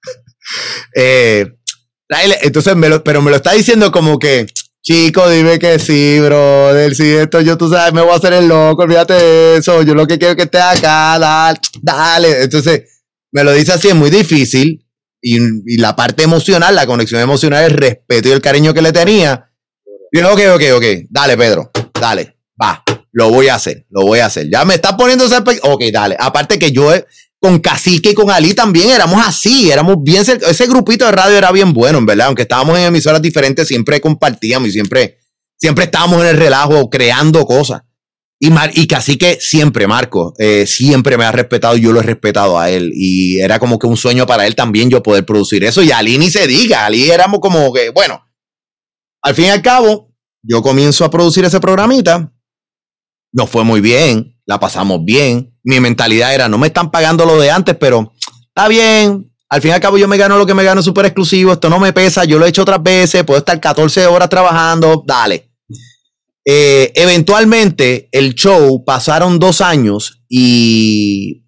eh, entonces, me lo, pero me lo está diciendo como que, chico, dime que sí, brother. Si esto yo, tú sabes, me voy a hacer el loco, olvídate de eso. Yo lo que quiero es que estés acá, dale, dale. Entonces, me lo dice así, es muy difícil. Y, y la parte emocional, la conexión emocional, el respeto y el cariño que le tenía. Y yo, ok, ok, ok, dale, Pedro, dale, va, lo voy a hacer, lo voy a hacer. Ya me está poniendo ese... Ok, dale. Aparte que yo con Cacique y con Ali también éramos así, éramos bien... Ese grupito de radio era bien bueno, en verdad. Aunque estábamos en emisoras diferentes, siempre compartíamos y siempre, siempre estábamos en el relajo creando cosas. Y, Mar, y Cacique siempre, Marco, eh, siempre me ha respetado y yo lo he respetado a él. Y era como que un sueño para él también yo poder producir eso. Y Ali ni se diga, Ali éramos como que, bueno... Al fin y al cabo, yo comienzo a producir ese programita. Nos fue muy bien, la pasamos bien. Mi mentalidad era, no me están pagando lo de antes, pero está bien. Al fin y al cabo yo me gano lo que me gano súper exclusivo. Esto no me pesa, yo lo he hecho otras veces. Puedo estar catorce horas trabajando, dale. Eh, eventualmente, el show pasaron dos años y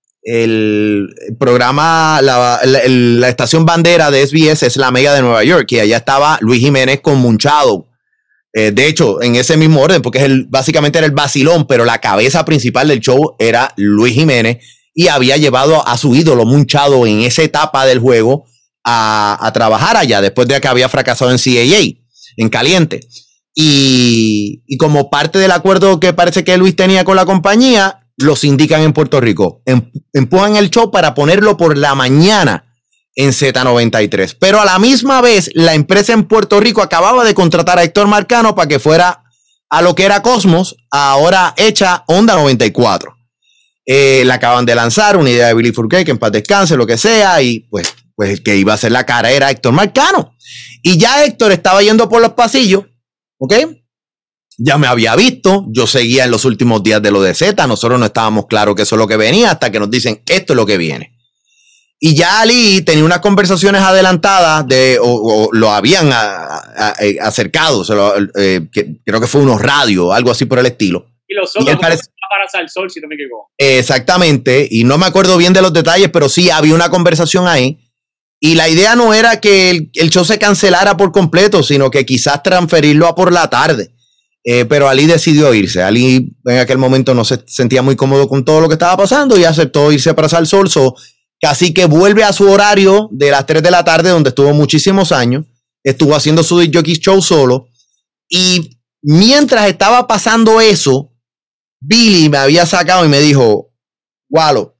el programa, la, la, la estación bandera de S B S es la Mega de Nueva York, y allá estaba Luis Jiménez con Munchado. Eh, de hecho, en ese mismo orden, porque es el, básicamente era el vacilón, pero la cabeza principal del show era Luis Jiménez, y había llevado a su ídolo Munchado en esa etapa del juego a, a trabajar allá, después de que había fracasado en C A A, en Caliente. Y, y como parte del acuerdo que parece que Luis tenía con la compañía, los indican en Puerto Rico, empujan el show para ponerlo por la mañana en Z noventa y tres, pero a la misma vez la empresa en Puerto Rico acababa de contratar a Héctor Marcano para que fuera a lo que era Cosmos, ahora hecha Onda noventa y cuatro. Eh, la acaban de lanzar, una idea de Billy Fourquet, que en paz descanse, lo que sea, y pues pues el que iba a hacer la cara era Héctor Marcano. Y ya Héctor estaba yendo por los pasillos, ¿ok? Ya me había visto, yo seguía en los últimos días de lo de Z, nosotros no estábamos claros que eso es lo que venía hasta que nos dicen esto es lo que viene. Y ya Ali tenía unas conversaciones adelantadas de, o, o lo habían a, a, a, acercado, se lo, eh, que, creo que fue unos radios, algo así por el estilo. Y los otros parece, para Salsol, si no me equivoco. Exactamente, y no me acuerdo bien de los detalles, pero sí había una conversación ahí. Y la idea no era que el, el show se cancelara por completo, sino que quizás transferirlo a por la tarde. Eh, pero Ali decidió irse. Ali en aquel momento no se sentía muy cómodo con todo lo que estaba pasando y aceptó irse para Salsol. So, casi que vuelve a su horario de las tres de la tarde, donde estuvo muchísimos años. Estuvo haciendo su disc jockey show solo. Y mientras estaba pasando eso, Billy me había sacado y me dijo, Walo,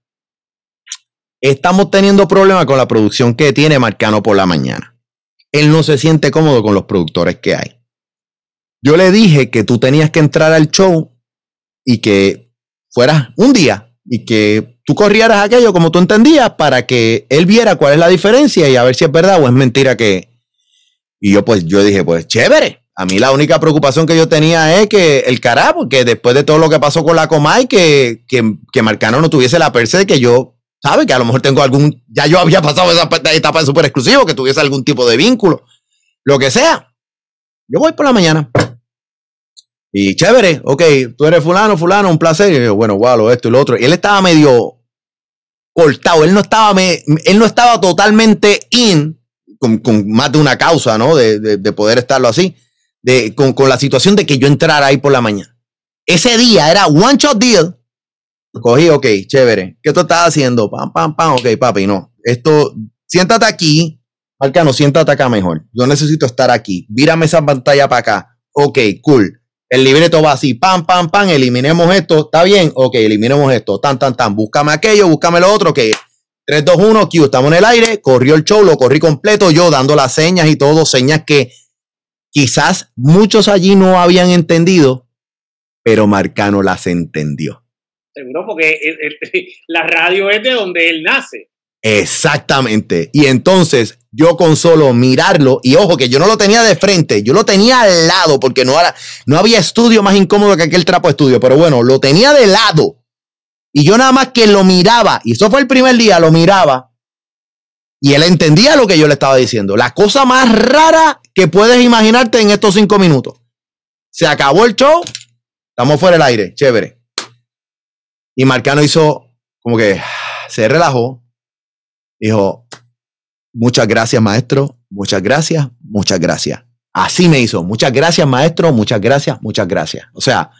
estamos teniendo problemas con la producción que tiene Marcano por la mañana. Él no se siente cómodo con los productores que hay. Yo le dije que tú tenías que entrar al show y que fueras un día y que tú corrieras aquello como tú entendías para que él viera cuál es la diferencia y a ver si es verdad o es mentira que... Y yo pues yo dije, pues chévere. A mí la única preocupación que yo tenía es que el carajo, porque después de todo lo que pasó con la Comay, que, que, que Marcano no tuviese la perse de que yo, ¿sabe? Que a lo mejor tengo algún... Ya yo había pasado esa etapa de súper exclusivo, que tuviese algún tipo de vínculo. Lo que sea. Yo voy por la mañana. Y chévere, ok, tú eres fulano, fulano, un placer. Y yo, bueno, guau, esto y lo otro. Y él estaba medio cortado, él no estaba, me, él no estaba totalmente in, con, con más de una causa, ¿no? De, de, de poder estarlo así, de, con, con la situación de que yo entrara ahí por la mañana. Ese día era one shot deal. Cogí, ok, chévere. ¿Qué tú estás haciendo? Pam, pam, pam, ok, papi, no. Esto, siéntate aquí. Marcano, siéntate acá mejor. Yo necesito estar aquí. Vírame esa pantalla para acá. Ok, cool. El libreto va así, pam, pam, pam, eliminemos esto, ¿está bien? Ok, eliminemos esto, tan, tan, tan, búscame aquello, búscame lo otro, que tres, dos, uno, Q, estamos en el aire, corrió el show, lo corrí completo, yo dando las señas y todo, señas que quizás muchos allí no habían entendido, pero Marcano las entendió. Seguro, porque el, el, la radio es de donde él nace. Exactamente, y entonces yo con solo mirarlo, y ojo que yo no lo tenía de frente, yo lo tenía al lado, porque no, era, no había estudio más incómodo que aquel trapo de estudio, pero bueno, lo tenía de lado, y yo nada más que lo miraba, y eso fue el primer día, lo miraba, y él entendía lo que yo le estaba diciendo, la cosa más rara que puedes imaginarte en estos cinco minutos. Se acabó el show, estamos fuera del aire, chévere, y Marcano hizo como que se relajó, dijo, muchas gracias, maestro, muchas gracias, muchas gracias. Así me hizo, muchas gracias, maestro, muchas gracias, muchas gracias. O sea,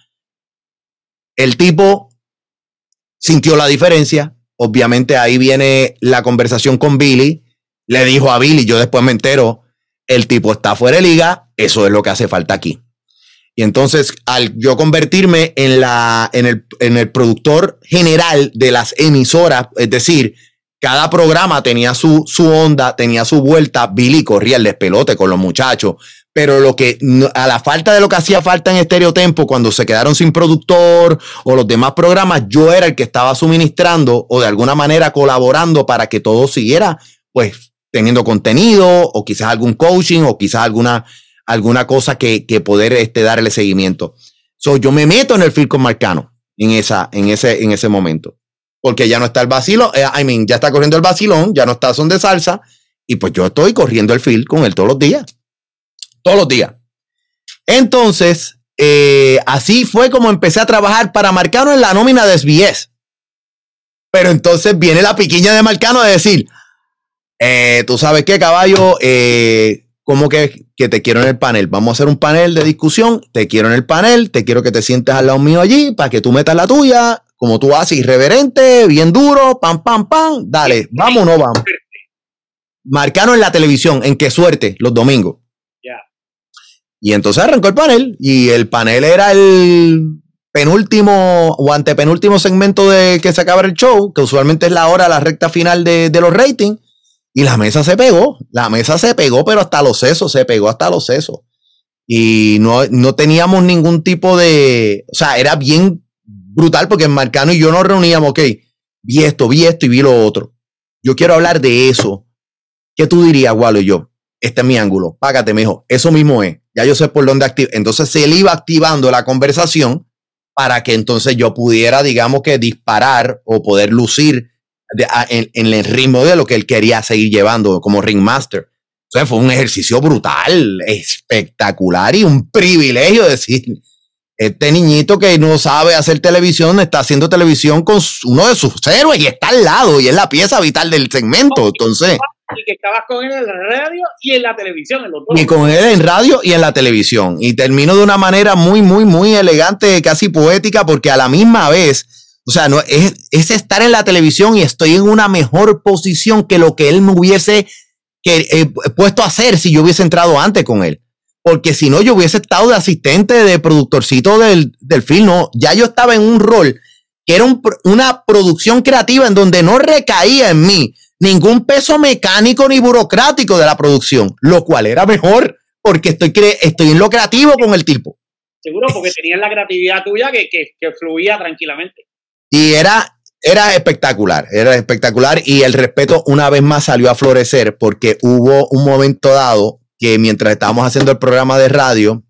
el tipo sintió la diferencia. Obviamente ahí viene la conversación con Billy. Le dijo a Billy, yo después me entero, el tipo está fuera de liga, eso es lo que hace falta aquí. Y entonces, al yo convertirme en, la, en, el, en el productor general de las emisoras, es decir, cada programa tenía su, su onda, tenía su vuelta. Billy corría el despelote con los muchachos. Pero lo que, a la falta de lo que hacía falta en Estereotempo, cuando se quedaron sin productor o los demás programas, yo era el que estaba suministrando o de alguna manera colaborando para que todo siguiera, pues, teniendo contenido o quizás algún coaching o quizás alguna, alguna cosa que, que poder este, darle seguimiento. So, yo me meto en el field con Marcano en, esa, en, ese, en ese momento. Porque ya no está el vacilón, eh, I mean, ya está corriendo el vacilón, ya no está son de salsa, y pues yo estoy corriendo el field con él todos los días. Todos los días. Entonces, eh, así fue como empecé a trabajar para Marcano en la nómina de S B S. Pero entonces viene la piquiña de Marcano de decir, eh, tú sabes qué, caballo, eh, ¿cómo que, que te quiero en el panel? Vamos a hacer un panel de discusión, te quiero en el panel, te quiero que te sientes al lado mío allí para que tú metas la tuya. Como tú haces, irreverente, bien duro, pam, pam, pam, dale, vamos o no vamos. Marcano en la televisión, en Qué Suerte, los domingos. Yeah. Y entonces arrancó el panel, y el panel era el penúltimo o antepenúltimo segmento de que se acaba el show, que usualmente es la hora, la recta final de, de los ratings, y la mesa se pegó, la mesa se pegó, pero hasta los sesos, se pegó hasta los sesos. Y no, no teníamos ningún tipo de, o sea, era bien brutal porque Marcano y yo nos reuníamos, ok, vi esto, vi esto y vi lo otro. Yo quiero hablar de eso ¿qué tú dirías, Walo? Y yo, este es mi ángulo, págate, me dijo, eso mismo es, ya yo sé por dónde activar. Entonces él iba activando la conversación para que entonces yo pudiera, digamos que disparar o poder lucir de, a, en, en el ritmo de lo que él quería seguir llevando como ringmaster. Entonces fue un ejercicio brutal, espectacular y un privilegio decir, este niñito que no sabe hacer televisión está haciendo televisión con uno de sus héroes y está al lado y es la pieza vital del segmento. Entonces, y que estabas con él en la radio y en la televisión. En los dos. Y con él en radio y en la televisión. Y termino de una manera muy, muy, muy elegante, casi poética, porque a la misma vez, o sea, no es, es estar en la televisión y estoy en una mejor posición que lo que él me hubiese que, eh, puesto a hacer si yo hubiese entrado antes con él. Porque si no, yo hubiese estado de asistente, de productorcito del, del film. No, ya yo estaba en un rol que era un, una producción creativa en donde no recaía en mí ningún peso mecánico ni burocrático de la producción, lo cual era mejor porque estoy, cre estoy en lo creativo con el tipo. Seguro, porque tenías la creatividad tuya que, que, que fluía tranquilamente. Y era, era espectacular, era espectacular y el respeto una vez más salió a florecer porque hubo un momento dado que mientras estábamos haciendo el programa de radio,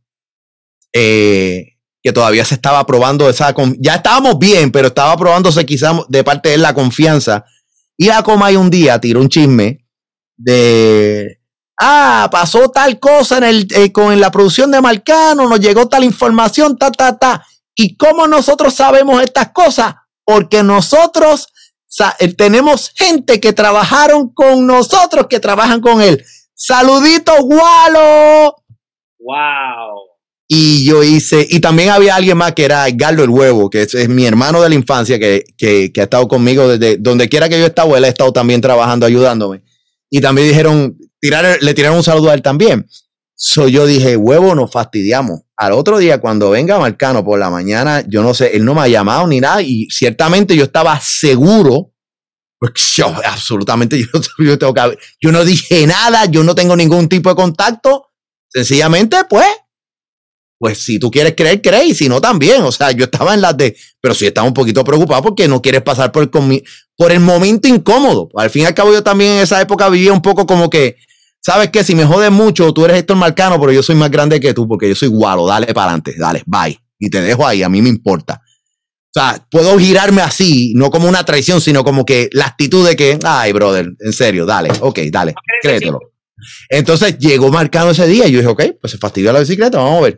eh, que todavía se estaba probando esa, ya estábamos bien, pero estaba probándose quizás de parte de él la confianza. Y a Comay un día tiró un chisme de, ah, pasó tal cosa en, el, eh, con en la producción de Marcano, nos llegó tal información, ta, ta, ta. ¿Y cómo nosotros sabemos estas cosas? Porque nosotros tenemos gente que trabajaron con nosotros, que trabajan con él. ¡Saluditos, Walo! ¡Wow! Y yo hice, y también había alguien más que era Edgardo el Huevo, que es, es mi hermano de la infancia, que, que, que ha estado conmigo desde donde quiera que yo he estado, él ha estado también trabajando, ayudándome. Y también dijeron, tirar, le tiraron un saludo a él también. So yo dije, Huevo, nos fastidiamos. Al otro día, cuando venga Marcano por la mañana, yo no sé, él no me ha llamado ni nada, y ciertamente yo estaba seguro, porque yo absolutamente, yo, yo, tengo que, yo no dije nada, yo no tengo ningún tipo de contacto, sencillamente, pues, pues si tú quieres creer, crees, y si no, también. O sea, yo estaba en las de, pero sí estaba un poquito preocupado porque no quieres pasar por el, por el momento incómodo. Al fin y al cabo, yo también en esa época vivía un poco como que, ¿sabes qué? Si me jodes mucho, tú eres Héctor Marcano, pero yo soy más grande que tú porque yo soy Walo, dale para adelante, dale, bye. Y te dejo ahí, a mí me importa. O sea, puedo girarme así, no como una traición, sino como que la actitud de que, ay, brother, en serio, dale, ok, dale, créetelo. Entonces llegó Marcano ese día y yo dije, ok, pues se fastidió la bicicleta, vamos a ver.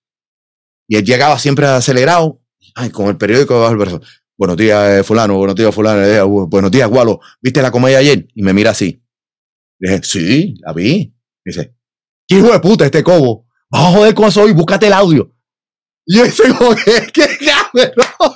Y él llegaba siempre acelerado, ay, con el periódico debajo del brazo. Buenos días, eh, fulano, buenos días, fulano, eh, buenos días, Walo. ¿Viste la comedia ayer? Y me mira así. Le dije, sí, la vi. Dice, ¿qué hijo de puta este cobo? Vamos a joder con eso hoy, búscate el audio. Y yo dice, ¿qué? ¿Qué cabrón?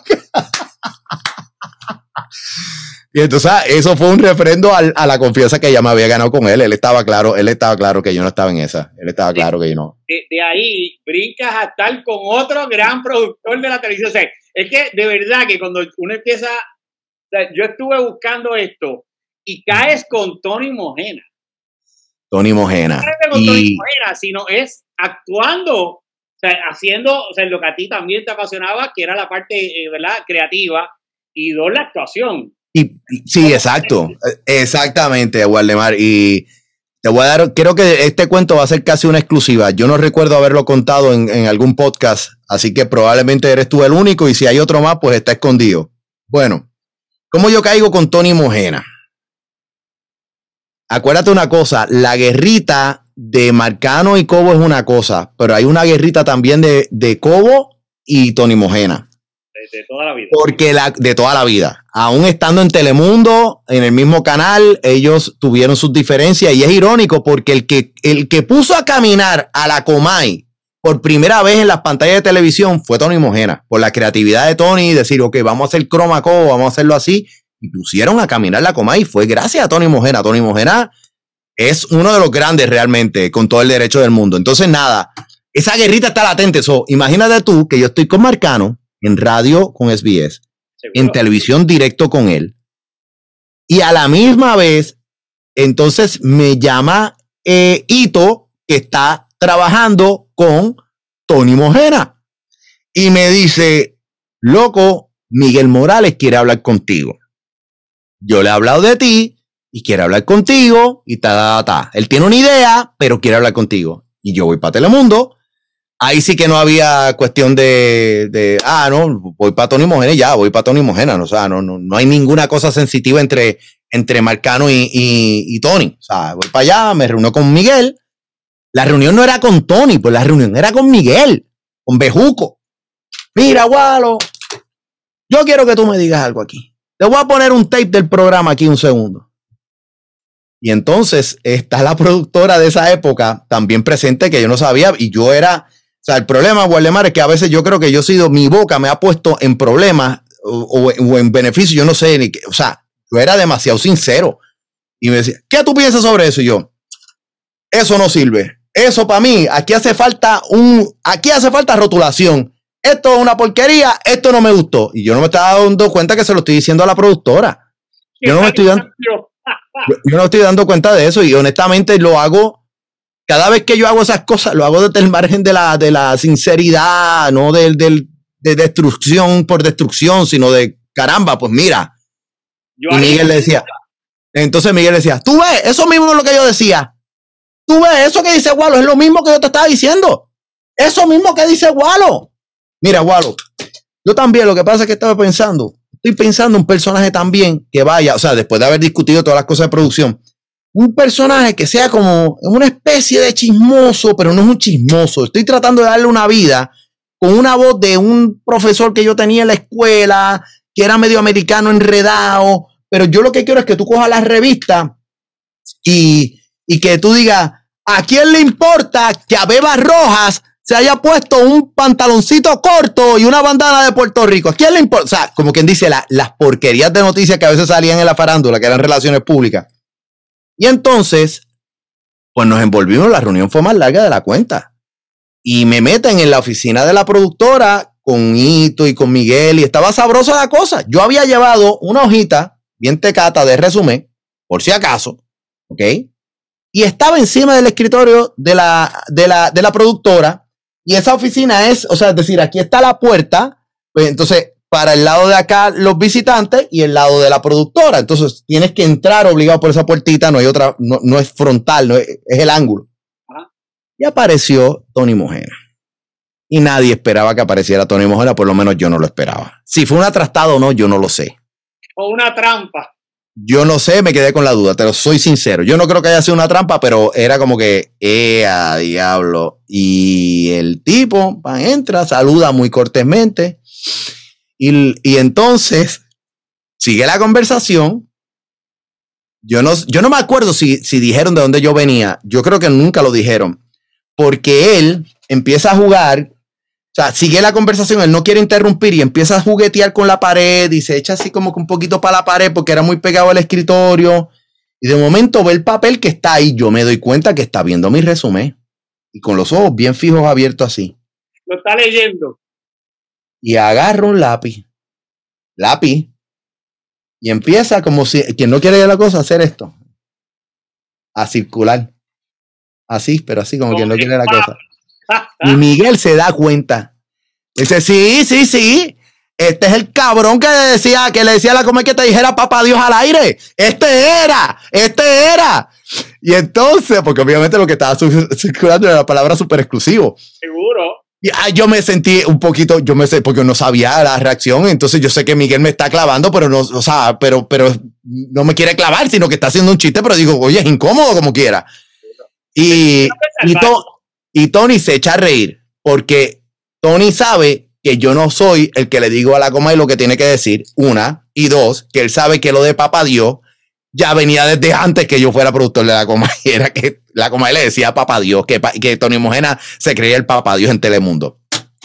Y entonces eso fue un referendo al, a la confianza que ella me había ganado con él. Él estaba claro, él estaba claro que yo no estaba en esa. Él estaba claro que yo no. De, de ahí brincas a estar con otro gran productor de la televisión. O sea, es que de verdad que cuando uno empieza, o sea, yo estuve buscando esto y caes con Tony Mojena. Tony Mojena. No es con y... Tony Mojena, sino es actuando, o sea, haciendo, o sea, lo que a ti también te apasionaba, que era la parte, eh, ¿verdad?, creativa, y dos, la actuación. Y, sí, exacto, exactamente, Waldemar. Y te voy a dar, creo que este cuento va a ser casi una exclusiva. Yo no recuerdo haberlo contado en, en algún podcast, así que probablemente eres tú el único y si hay otro más, pues está escondido. Bueno, ¿cómo yo caigo con Tony Mojena? Acuérdate una cosa, la guerrita de Marcano y Cobo es una cosa, pero hay una guerrita también de, de Cobo y Tony Mojena. De, de toda la vida. Porque la, de toda la vida. Aún estando en Telemundo, en el mismo canal, ellos tuvieron sus diferencias y es irónico porque el que, el que puso a caminar a la Comay por primera vez en las pantallas de televisión fue Tony Mojena, por la creatividad de Tony, decir, ok, vamos a hacer Chroma Cobo, vamos a hacerlo así, y pusieron a caminar la Comay, fue gracias a Tony Mojena. Tony Mojena es uno de los grandes realmente, con todo el derecho del mundo. Entonces, nada, esa guerrita está latente. So, imagínate tú que yo estoy con Marcano, en radio con S B S, ¿seguro?, en televisión directo con él. Y a la misma vez, entonces me llama eh, Ito, que está trabajando con Tony Mojena. Y me dice, loco, Miguel Morales quiere hablar contigo. Yo le he hablado de ti y quiere hablar contigo y ta, ta, ta. Él tiene una idea, pero quiere hablar contigo. Y yo voy para Telemundo. Ahí sí que no había cuestión de, de ah, no, voy para Tony Mojena y ya, voy para Tony Mojena. No, o sea, no, no, no hay ninguna cosa sensitiva entre, entre Marcano y, y, y Tony. O sea, voy para allá, me reúno con Miguel. La reunión no era con Tony, pues la reunión era con Miguel, con Bejuco. Mira, Walo, yo quiero que tú me digas algo aquí. Te voy a poner un tape del programa aquí un segundo. Y entonces está la productora de esa época también presente que yo no sabía y yo era, o sea, el problema, Waldemar, es que a veces yo creo que yo he sido, mi boca me ha puesto en problemas o, o, o en beneficio, yo no sé, ni qué, o sea, yo era demasiado sincero. Y me decía, ¿qué tú piensas sobre eso? Y yo, eso no sirve. Eso para mí, aquí hace falta un, aquí hace falta rotulación. Esto es una porquería, esto no me gustó. Y yo no me estaba dando cuenta que se lo estoy diciendo a la productora. Yo no me estoy dando... Yo, yo no estoy dando cuenta de eso y honestamente lo hago, cada vez que yo hago esas cosas, lo hago desde el margen de la, de la sinceridad, no del, del, de destrucción por destrucción, sino de caramba, pues mira. Yo y Miguel le decía, entonces Miguel le decía, tú ves, eso mismo es lo que yo decía. Tú ves, eso que dice Walo es lo mismo que yo te estaba diciendo. Eso mismo que dice Walo. Mira, Walo, yo también lo que pasa es que estaba pensando. Estoy pensando un personaje también que vaya, o sea, después de haber discutido todas las cosas de producción, un personaje que sea como una especie de chismoso, pero no es un chismoso. Estoy tratando de darle una vida con una voz de un profesor que yo tenía en la escuela, que era medio americano enredado, pero yo lo que quiero es que tú cojas la revista y, y que tú digas, ¿a quién le importa que a Bebas Rojas se haya puesto un pantaloncito corto y una bandana de Puerto Rico? ¿A quién le importa? O sea, como quien dice, la, las porquerías de noticias que a veces salían en la farándula, que eran relaciones públicas. Y entonces, pues nos envolvimos, la reunión fue más larga de la cuenta. Y me meten en la oficina de la productora con Hito y con Miguel y estaba sabrosa la cosa. Yo había llevado una hojita bien tecata de resumen, por si acaso, ¿ok? Y estaba encima del escritorio de la, de la, de la productora. Y esa oficina es, o sea, es decir, aquí está la puerta, pues entonces para el lado de acá los visitantes y el lado de la productora. Entonces tienes que entrar obligado por esa puertita, no hay otra, no, no es frontal, no es, es el ángulo. Ajá. Y apareció Tony Mojena. Y nadie esperaba que apareciera Tony Mojena, por lo menos yo no lo esperaba. Si fue una trastada o no, yo no lo sé. O una trampa. Yo no sé, me quedé con la duda, pero soy sincero. Yo no creo que haya sido una trampa, pero era como que, ¡eh, a diablo! Y el tipo va, entra, saluda muy cortésmente. Y, y entonces sigue la conversación. Yo no, yo no me acuerdo si, si dijeron de dónde yo venía. Yo creo que nunca lo dijeron. Porque él empieza a jugar. O sea, sigue la conversación, él no quiere interrumpir y empieza a juguetear con la pared y se echa así como que un poquito para la pared porque era muy pegado al escritorio. Y de momento ve el papel que está ahí. Yo me doy cuenta que está viendo mi resumen y con los ojos bien fijos abiertos así. Lo está leyendo. Y agarra un lápiz, lápiz, y empieza como si quien no quiere ver la cosa, a hacer esto. A circular. Así, pero así como quien no quiere la cosa. Y Miguel se da cuenta. Dice, sí, sí, sí. Este es el cabrón que decía, que le decía a la Comay que te dijera papá Dios al aire. Este era, este era. Y entonces, porque obviamente lo que estaba circulando era la palabra súper exclusivo. Seguro. Y ah, yo me sentí un poquito, yo me sé, porque no sabía la reacción. Entonces yo sé que Miguel me está clavando, pero no, o sea, pero, pero no me quiere clavar, sino que está haciendo un chiste, pero digo, oye, es incómodo como quiera. Y, y todo. Y Tony se echa a reír porque Tony sabe que yo no soy el que le digo a la Comay lo que tiene que decir, una, y dos, que él sabe que lo de Papá Dios ya venía desde antes que yo fuera productor de la Comay. Era que la Comay le decía a Papá Dios, que, que Tony Mojena se creía el Papá Dios en Telemundo.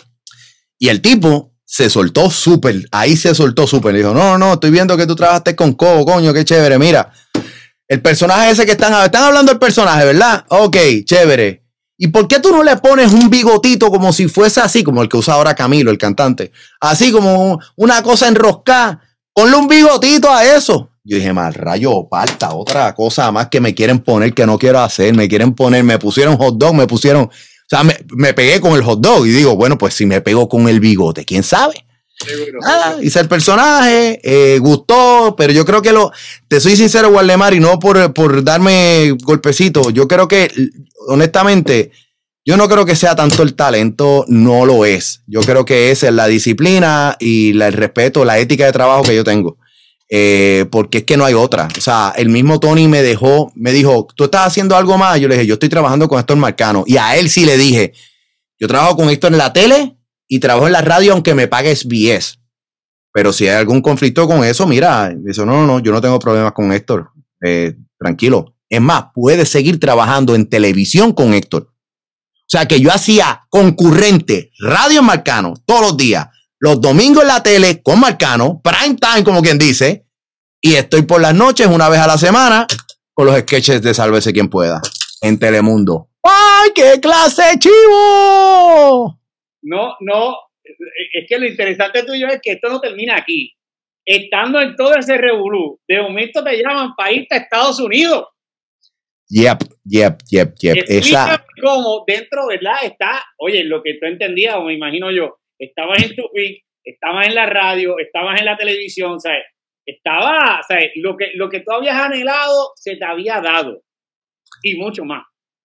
Y el tipo se soltó súper, ahí se soltó súper. Dijo, no, no, estoy viendo que tú trabajaste con Cobo, coño, qué chévere, mira. El personaje ese que están, están hablando del personaje, ¿verdad? Ok, chévere. ¿Y por qué tú no le pones un bigotito como si fuese así, como el que usa ahora Camilo, el cantante? Así como una cosa enroscada. Ponle un bigotito a eso. Yo dije, mal rayo, parta, otra cosa más que me quieren poner que no quiero hacer. Me quieren poner, me pusieron hot dog, me pusieron... O sea, me, me pegué con el hot dog y digo, bueno, pues si me pego con el bigote, ¿quién sabe? Nada, hice el personaje, eh, gustó, pero yo creo que lo, te soy sincero, Waldemar, y no por, por darme golpecito, yo creo que, honestamente, yo no creo que sea tanto el talento, no lo es. Yo creo que es la disciplina y la, el respeto, la ética de trabajo que yo tengo. Eh, porque es que no hay otra. O sea, el mismo Tony me dejó, me dijo, ¿tú estás haciendo algo más? Yo le dije, yo estoy trabajando con Héctor Marcano. Y a él sí le dije, yo trabajo con Héctor en la tele y trabajo en la radio aunque me pague S B S. Pero si hay algún conflicto con eso, mira, eso no, no, no, yo no tengo problemas con Héctor. Eh, tranquilo. Es más, puedes seguir trabajando en televisión con Héctor. O sea, que yo hacía concurrente Radio Marcano todos los días, los domingos en la tele con Marcano, prime time, como quien dice, y estoy por las noches una vez a la semana con los sketches de Sálvese Quien Pueda en Telemundo. ¡Ay, qué clase de chivo! No, no, es que lo interesante tuyo es que esto no termina aquí. Estando en todo ese revolú, de momento te llaman para irte a Estados Unidos. Yep, yep, yep, yep. Esa... Como dentro, ¿verdad? Está, oye, lo que tú entendías, o me imagino yo, estabas en tu pick, estabas en la radio, estabas en la televisión, ¿sabes? Estaba, ¿sabes? Lo que, lo que tú habías anhelado se te había dado. Y mucho más.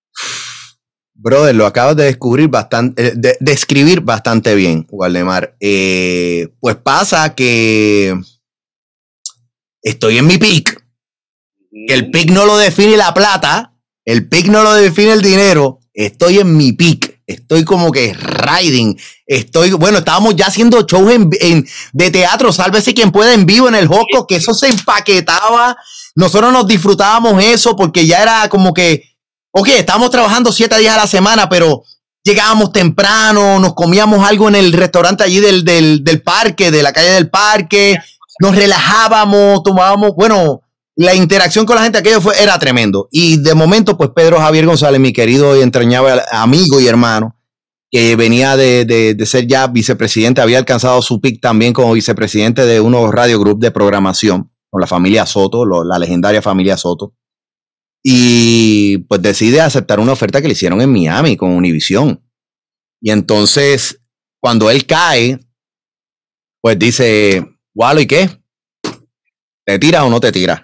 Brother, lo acabas de descubrir bastante, de, de escribir bastante bien, Waldemar. Eh, pues pasa que estoy en mi pick. Mm. Que el pick no lo define la plata, el pick no lo define el dinero. Estoy en mi pick. Estoy como que riding. Estoy, bueno, estábamos ya haciendo shows en, en, de teatro, Sálvese Quien Pueda en vivo en el Josco, que eso se empaquetaba. Nosotros nos disfrutábamos eso porque ya era como que, ok, estábamos trabajando siete días a la semana, pero llegábamos temprano, nos comíamos algo en el restaurante allí del, del, del parque, de la calle del parque, nos relajábamos, tomábamos, bueno, la interacción con la gente aquello fue, era tremendo. Y de momento, pues Pedro Javier González, mi querido y entrañable amigo y hermano, que venía de, de, de ser ya vicepresidente, había alcanzado su pick también como vicepresidente de unos radio group de programación, con la familia Soto, lo, la legendaria familia Soto. Y pues decide aceptar una oferta que le hicieron en Miami con Univision. Y entonces, cuando él cae, pues dice, Walo, ¿y qué? ¿Te tiras o no te tiras?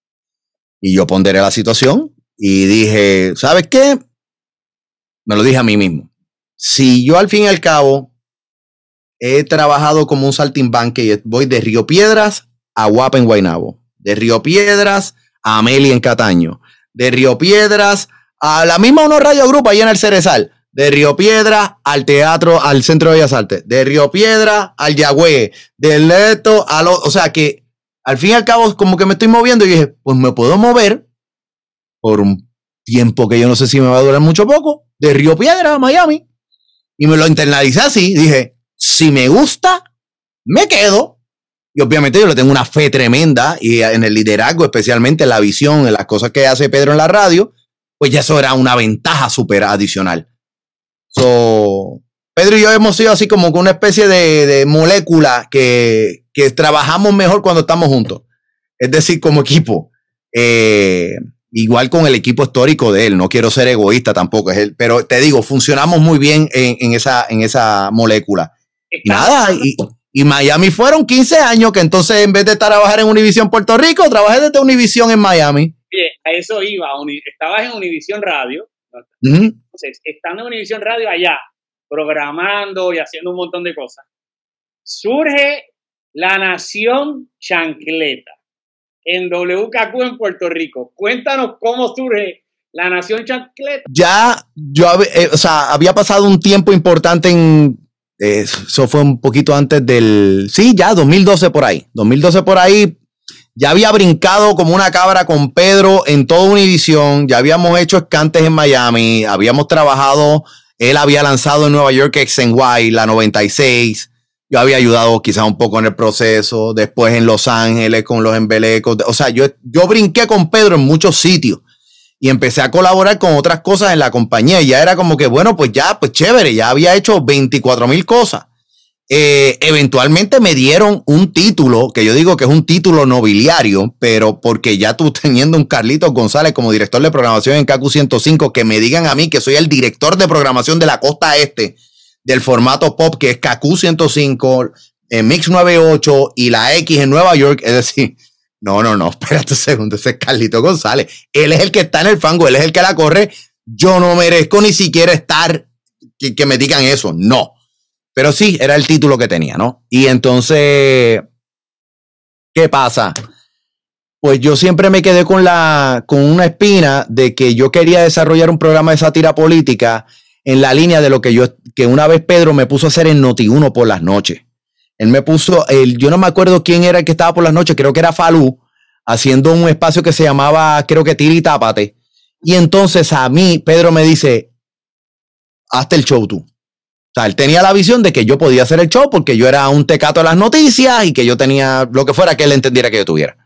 Y yo ponderé la situación y dije, ¿sabes qué? Me lo dije a mí mismo. Si yo al fin y al cabo he trabajado como un saltimbanque y voy de Río Piedras a Guapa en Guaynabo, de Río Piedras a Amelia en Cataño, de Río Piedras a la misma Uno Radio Group allá en el Cerezal, de Río Piedras al teatro, al Centro de Bellas Artes, de Río Piedras al Yagüe, del Leto a lo, o sea que al fin y al cabo como que me estoy moviendo y dije, pues me puedo mover por un tiempo que yo no sé si me va a durar mucho o poco, de Río Piedras a Miami, y me lo internalicé así, dije, si me gusta, me quedo. Y obviamente yo le tengo una fe tremenda y en el liderazgo, especialmente en la visión, en las cosas que hace Pedro en la radio, pues ya eso era una ventaja súper adicional. So, Pedro y yo hemos sido así como una especie de, de molécula que, que trabajamos mejor cuando estamos juntos. Es decir, como equipo. Eh, igual con el equipo histórico de él. No quiero ser egoísta tampoco. Es él, pero te digo, funcionamos muy bien en, en, esa, en esa molécula. Y nada, y... Y Miami fueron quince años que entonces en vez de estar a trabajar en Univision Puerto Rico, trabajé desde Univision en Miami. Oye, a eso iba. Estabas en Univision Radio. Uh-huh. Entonces, estando en Univision Radio allá, programando y haciendo un montón de cosas, surge La Nación Chancleta en W K Q en Puerto Rico. Cuéntanos cómo surge La Nación Chancleta. Ya, yo eh, o sea, había pasado un tiempo importante en... Eso fue un poquito antes del... Sí, ya, dos mil doce por ahí. dos mil doce por ahí. Ya había brincado como una cabra con Pedro en toda Univision. Ya habíamos hecho escantes en Miami. Habíamos trabajado... Él había lanzado en Nueva York X and Y, la noventa y seis. Yo había ayudado quizás un poco en el proceso. Después en Los Ángeles con los embelecos. O sea, yo, yo brinqué con Pedro en muchos sitios. Y empecé a colaborar con otras cosas en la compañía. Y ya era como que, bueno, pues ya, pues chévere. Ya había hecho veinticuatro mil cosas. Eh, eventualmente me dieron un título, que yo digo que es un título nobiliario, pero porque ya tú teniendo un Carlitos González como director de programación en K Q ciento cinco, que me digan a mí que soy el director de programación de la costa este, del formato pop, que es K Q ciento cinco, en Mix noventa y ocho y la X en Nueva York. Es decir, no, no, no, espérate un segundo, ese es Carlito González. Él es el que está en el fango, él es el que la corre. Yo no merezco ni siquiera estar, que, que me digan eso, no. Pero sí, era el título que tenía, ¿no? Y entonces, ¿qué pasa? Pues yo siempre me quedé con, la, con una espina de que yo quería desarrollar un programa de sátira política en la línea de lo que yo, que una vez Pedro me puso a hacer en Noti uno por las noches. Él me puso, el, yo no me acuerdo quién era el que estaba por las noches, creo que era Falú, haciendo un espacio que se llamaba, creo que Tira y Tápate. Y entonces a mí, Pedro me dice, hazte el show tú. O sea, él tenía la visión de que yo podía hacer el show porque yo era un tecato de las noticias y que yo tenía lo que fuera que él entendiera que yo tuviera.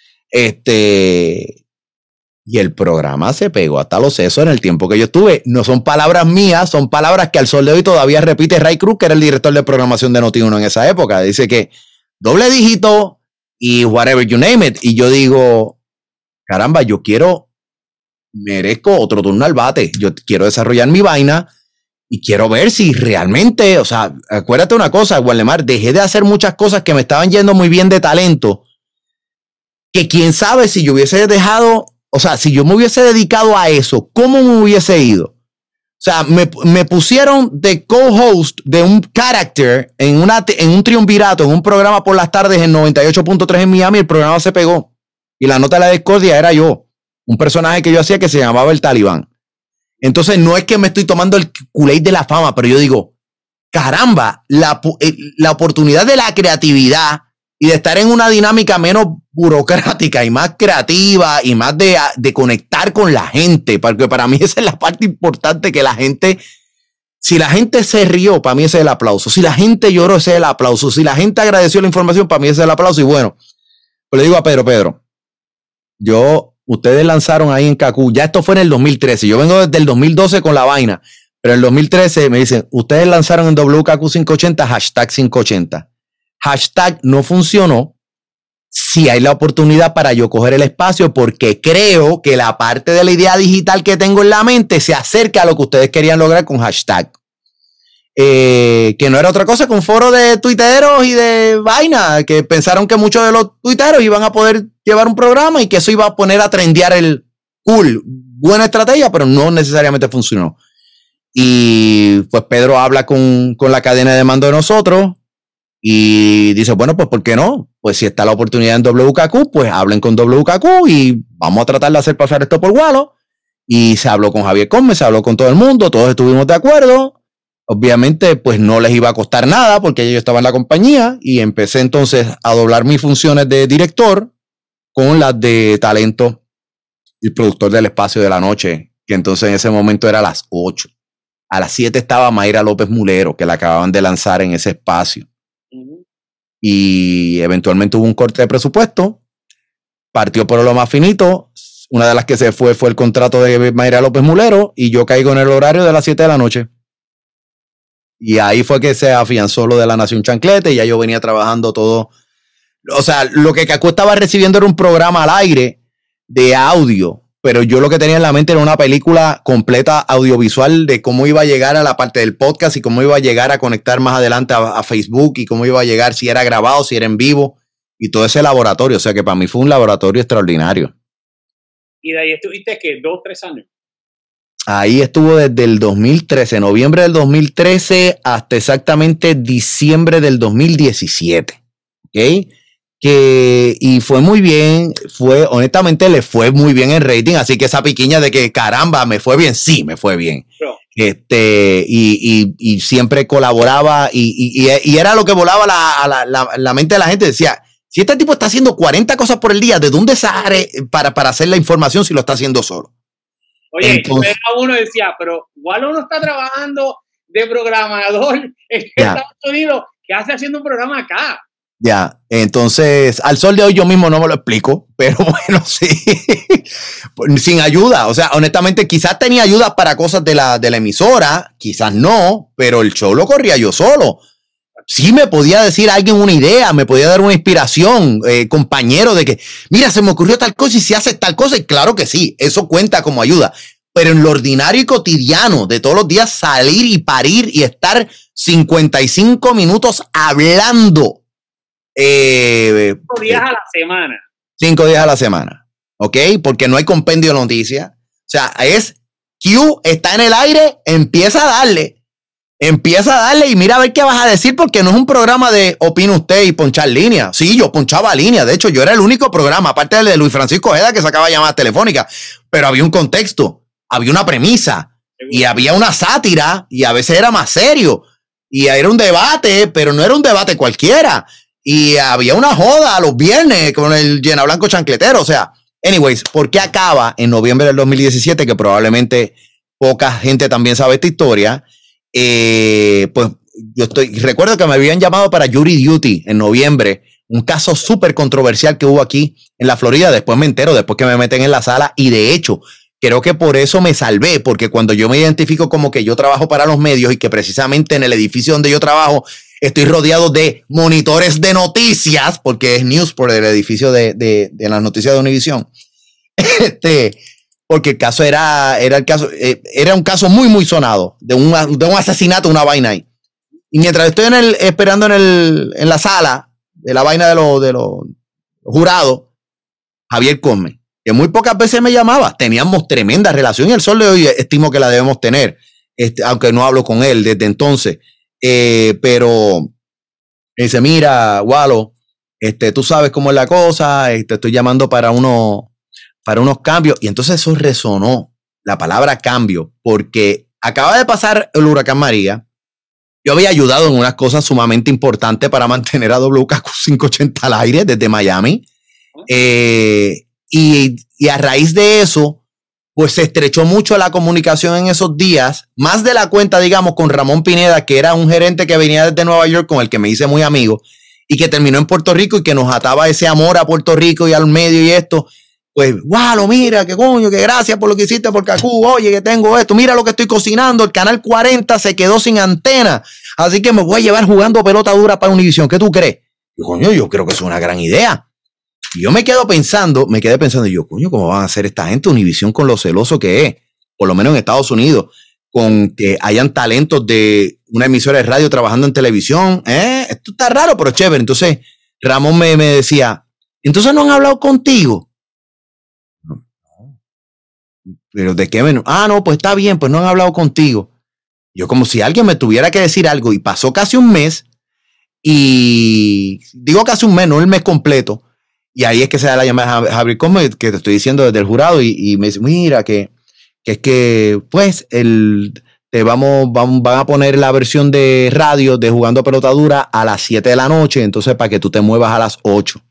Este, y el programa se pegó hasta los sesos en el tiempo que yo estuve. No son palabras mías, son palabras que al sol de hoy todavía repite Ray Cruz, que era el director de programación de Noti uno en esa época. Dice que doble dígito y whatever you name it. Y yo digo, caramba, yo quiero, merezco otro turno al bate. Yo quiero desarrollar mi vaina y quiero ver si realmente, o sea, acuérdate una cosa, Waldemar, dejé de hacer muchas cosas que me estaban yendo muy bien de talento, que quién sabe si yo hubiese dejado, o sea, si yo me hubiese dedicado a eso, ¿cómo me hubiese ido? O sea, me, me pusieron de co-host de un character en, una, en un triunvirato, en un programa por las tardes en noventa y ocho punto tres en Miami. El programa se pegó. Y la nota de la discordia era yo. Un personaje que yo hacía que se llamaba el Talibán. Entonces, no es que me estoy tomando el Kool-Aid de la fama, pero yo digo, caramba, la, la oportunidad de la creatividad y de estar en una dinámica menos burocrática y más creativa y más de, de conectar con la gente, porque para mí esa es la parte importante, que la gente, si la gente se rió, para mí ese es el aplauso, si la gente lloró, ese es el aplauso, si la gente agradeció la información, para mí ese es el aplauso. Y bueno, pues le digo a Pedro, Pedro, yo, ustedes lanzaron ahí en Cacú, ya esto fue en el dos mil trece, yo vengo desde el dos mil doce con la vaina, pero en el dos mil trece me dicen, ustedes lanzaron en W K Q quinientos ochenta, hashtag quinientos ochenta. Hashtag no funcionó. Si hay la oportunidad para yo coger el espacio, porque creo que la parte de la idea digital que tengo en la mente se acerca a lo que ustedes querían lograr con hashtag. Eh, que no era otra cosa que un foro de tuiteros y de vaina, que pensaron que muchos de los tuiteros iban a poder llevar un programa y que eso iba a poner a trendear el cool. Buena estrategia, pero no necesariamente funcionó. Y pues Pedro habla con, con la cadena de mando de nosotros. Y dice, bueno, pues ¿por qué no? Pues si está la oportunidad en W K Q, pues hablen con W K Q y vamos a tratar de hacer pasar esto por Gualo. Y se habló con Javier Gómez, se habló con todo el mundo, todos estuvimos de acuerdo. Obviamente, pues no les iba a costar nada porque yo estaba en la compañía y empecé entonces a doblar mis funciones de director con las de talento y productor del espacio de la noche, que entonces en ese momento era a las ocho. A las siete estaba Mayra López Mulero, que la acababan de lanzar en ese espacio. Y eventualmente hubo un corte de presupuesto, partió por lo más finito. Una de las que se fue fue el contrato de Mayra López Mulero y yo caigo en el horario de las siete de la noche. Y ahí fue que se afianzó lo de la Nación Chanclete y ya yo venía trabajando todo. O sea, lo que Cacú estaba recibiendo era un programa al aire de audio, pero yo lo que tenía en la mente era una película completa audiovisual de cómo iba a llegar a la parte del podcast y cómo iba a llegar a conectar más adelante a, a Facebook y cómo iba a llegar, si era grabado, si era en vivo y todo ese laboratorio. O sea que para mí fue un laboratorio extraordinario. ¿Y de ahí estuviste qué? ¿Dos, tres años? Ahí estuvo desde el dos mil trece, noviembre del dos mil trece hasta exactamente diciembre del dos mil diecisiete. ¿Ok? Que, y fue muy bien, fue, honestamente le fue muy bien en rating, así que esa piquiña de que caramba, me fue bien, sí, me fue bien. No. Este, y, y, y siempre colaboraba y, y, y era lo que volaba la, la, la, la mente de la gente, decía, si este tipo está haciendo cuarenta cosas por el día, ¿de dónde sale para, para hacer la información si lo está haciendo solo? Oye, entonces, uno decía, pero igual uno está trabajando de programador en Estados Unidos, ¿qué hace haciendo un programa acá? Ya, entonces, al sol de hoy yo mismo no me lo explico, pero bueno, sí, sin ayuda, o sea, honestamente quizás tenía ayuda para cosas de la, de la emisora, quizás no, pero el show lo corría yo solo. Sí me podía decir alguien una idea, me podía dar una inspiración, eh, compañero, de que, mira, se me ocurrió tal cosa y si haces tal cosa, y claro que sí, eso cuenta como ayuda, pero en lo ordinario y cotidiano de todos los días salir y parir y estar cincuenta y cinco minutos hablando. Eh, cinco días eh, a la semana. Cinco días a la semana, ¿ok? Porque no hay compendio de noticias. O sea, es Q, está en el aire, empieza a darle. Empieza a darle y mira a ver qué vas a decir, porque no es un programa de opina usted y ponchar línea. Sí, yo ponchaba línea. De hecho, yo era el único programa, aparte del de Luis Francisco Ojeda, que sacaba llamadas telefónicas. Pero había un contexto, había una premisa y había una sátira y a veces era más serio. Y era un debate, pero no era un debate cualquiera. Y había una joda los viernes con el Llena Blanco chancletero. O sea, anyways, ¿por qué acaba en noviembre del dos mil diecisiete? Que probablemente poca gente también sabe esta historia. Eh, pues yo estoy, recuerdo que me habían llamado para Jury Duty en noviembre, un caso súper controversial que hubo aquí en la Florida. Después me entero, después que me meten en la sala, y de hecho creo que por eso me salvé, porque cuando yo me identifico como que yo trabajo para los medios y que precisamente en el edificio donde yo trabajo estoy rodeado de monitores de noticias, porque es News por el edificio de, de, de las noticias de Univision, este porque el caso era, era el caso, eh, era un caso muy, muy sonado, de un, de un asesinato, una vaina ahí. Y mientras estoy en el, esperando en, el, en la sala de la vaina de los de los jurados, Javier Cosme, que muy pocas veces me llamaba, teníamos tremenda relación y el sol de hoy estimo que la debemos tener, este, aunque no hablo con él desde entonces. Eh, pero dice, mira, Walo, este, tú sabes cómo es la cosa, te este, estoy llamando para uno... para unos cambios, y entonces eso resonó, la palabra cambio, porque acaba de pasar el huracán María. Yo había ayudado en unas cosas sumamente importantes para mantener a W K Q quinientos ochenta al aire desde Miami, eh, y, y a raíz de eso, pues se estrechó mucho la comunicación en esos días, más de la cuenta, digamos, con Ramón Pineda, que era un gerente que venía desde Nueva York, con el que me hice muy amigo, y que terminó en Puerto Rico, y que nos ataba ese amor a Puerto Rico y al medio y esto. Pues, wow, mira, qué coño, que gracias por lo que hiciste por Cacú, oye, que tengo esto, mira lo que estoy cocinando, el canal cuarenta se quedó sin antena, así que me voy a llevar jugando pelota dura para Univision, ¿qué tú crees? Yo, coño, yo creo que es una gran idea. Y yo me quedo pensando, me quedé pensando, yo, coño, ¿cómo van a hacer esta gente Univision con lo celoso que es? Por lo menos en Estados Unidos, con que hayan talentos de una emisora de radio trabajando en televisión, ¿eh? Esto está raro, pero chévere. Entonces, Ramón me, me decía, ¿entonces no han hablado contigo? Pero ¿de qué menos? Ah, no, pues está bien, pues no han hablado contigo. Yo como si alguien me tuviera que decir algo, y pasó casi un mes, y digo casi un mes, no el mes completo, y ahí es que se da la llamada a Javier Cosme, que te estoy diciendo desde el jurado, y, y me dice, mira, que, que es que, pues, el, te vamos, vamos, van a poner la versión de radio de Jugando Pelota Dura a las siete de la noche, entonces para que tú te muevas a las ocho.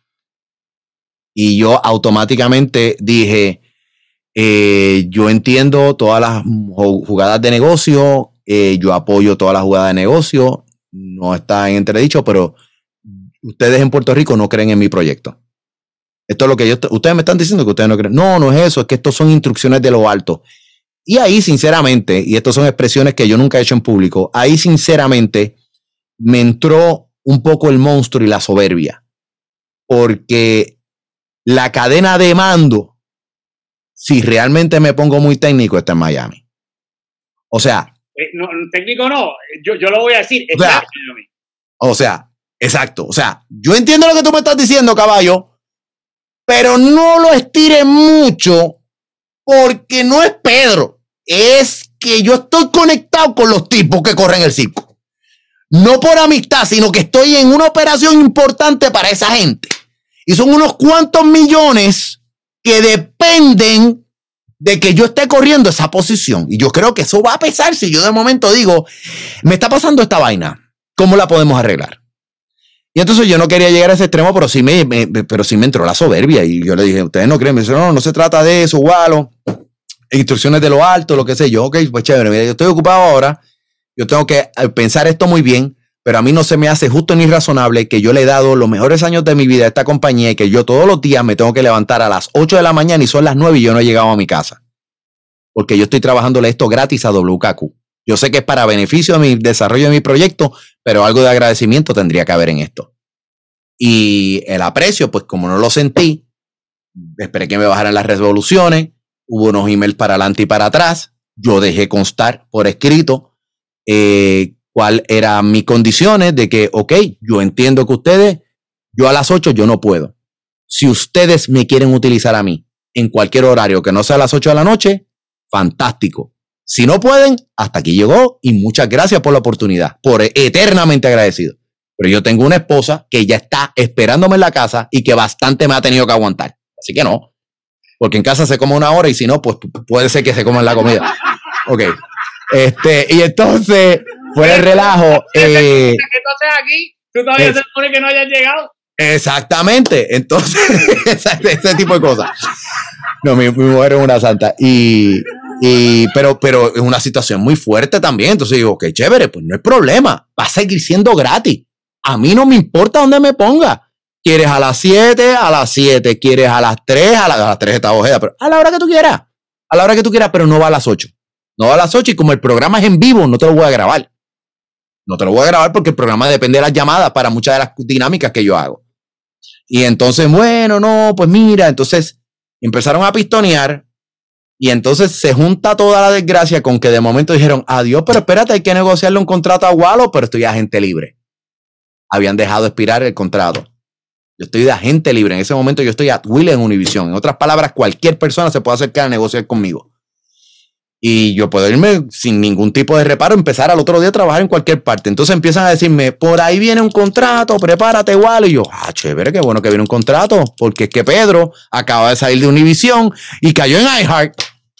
Y yo automáticamente dije, Eh, yo entiendo todas las jugadas de negocio, eh, yo apoyo todas las jugadas de negocio, no está en entredicho, pero ustedes en Puerto Rico no creen en mi proyecto. Esto es lo que yo, ustedes me están diciendo que ustedes no creen. No, no es eso, es que estos son instrucciones de lo alto. Y ahí, sinceramente, y estas son expresiones que yo nunca he hecho en público, ahí, sinceramente, me entró un poco el monstruo y la soberbia, porque la cadena de mando, si realmente me pongo muy técnico, está en Miami. O sea... Eh, no, técnico no, yo, yo lo voy a decir. O sea, en Miami. O sea, exacto. O sea, yo entiendo lo que tú me estás diciendo, caballo, pero no lo estires mucho, porque no es Pedro. Es que yo estoy conectado con los tipos que corren el circo. No por amistad, sino que estoy en una operación importante para esa gente. Y son unos cuantos millones que dependen de que yo esté corriendo esa posición. Y yo creo que eso va a pesar si yo de momento digo, me está pasando esta vaina, ¿cómo la podemos arreglar? Y entonces yo no quería llegar a ese extremo, pero sí me, me, pero sí me entró la soberbia. Y yo le dije, ustedes no creen. Me dice, no, no se trata de eso, Walo. Instrucciones de lo alto, lo que sé yo. Ok, pues chévere, mira, yo estoy ocupado ahora. Yo tengo que pensar esto muy bien. Pero a mí no se me hace justo ni razonable que yo le he dado los mejores años de mi vida a esta compañía y que yo todos los días me tengo que levantar a las ocho de la mañana y son las nueve y yo no he llegado a mi casa. Porque yo estoy trabajándole esto gratis a W K Q. Yo sé que es para beneficio de mi desarrollo de mi proyecto, pero algo de agradecimiento tendría que haber en esto. Y el aprecio, pues como no lo sentí, esperé que me bajaran las resoluciones, hubo unos emails para adelante y para atrás. Yo dejé constar por escrito eh, cuál eran mis condiciones de que, ok, yo entiendo que ustedes, yo a las ocho yo no puedo. Si ustedes me quieren utilizar a mí en cualquier horario que no sea a las ocho de la noche, fantástico. Si no pueden, hasta aquí llegó y muchas gracias por la oportunidad, por eternamente agradecido. Pero yo tengo una esposa que ya está esperándome en la casa y que bastante me ha tenido que aguantar. Así que no, porque en casa se come una hora y si no, pues puede ser que se coman la comida. Ok. Este, y entonces, fue el relajo. Eh, entonces aquí, tú todavía es, se supone que no hayas llegado. Exactamente. Entonces, ese, ese tipo de cosas. No, mi, mi mujer es una santa. Y, y, pero, pero es una situación muy fuerte también. Entonces digo, ok, chévere, pues no hay problema. Va a seguir siendo gratis. A mí no me importa dónde me ponga. ¿Quieres a las siete? A las siete. ¿Quieres a las tres? A, la, a las tres está ojeda. Pero a la hora que tú quieras. A la hora que tú quieras, pero no va a las ocho. No va a las ocho y como el programa es en vivo, no te lo voy a grabar. No te lo voy a grabar porque el programa depende de las llamadas para muchas de las dinámicas que yo hago. Y entonces, bueno, no, pues mira, entonces empezaron a pistonear y entonces se junta toda la desgracia con que de momento dijeron, adiós, pero espérate, hay que negociarle un contrato a Wallo, pero estoy agente libre. Habían dejado expirar el contrato. Yo estoy de agente libre. En ese momento yo estoy at will en Univision. En otras palabras, cualquier persona se puede acercar a negociar conmigo. Y yo puedo irme sin ningún tipo de reparo, empezar al otro día a trabajar en cualquier parte. Entonces empiezan a decirme, por ahí viene un contrato, prepárate, Wallo. Y yo, ah, chévere, qué bueno que viene un contrato. Porque es que Pedro acaba de salir de Univision y cayó en iHeart.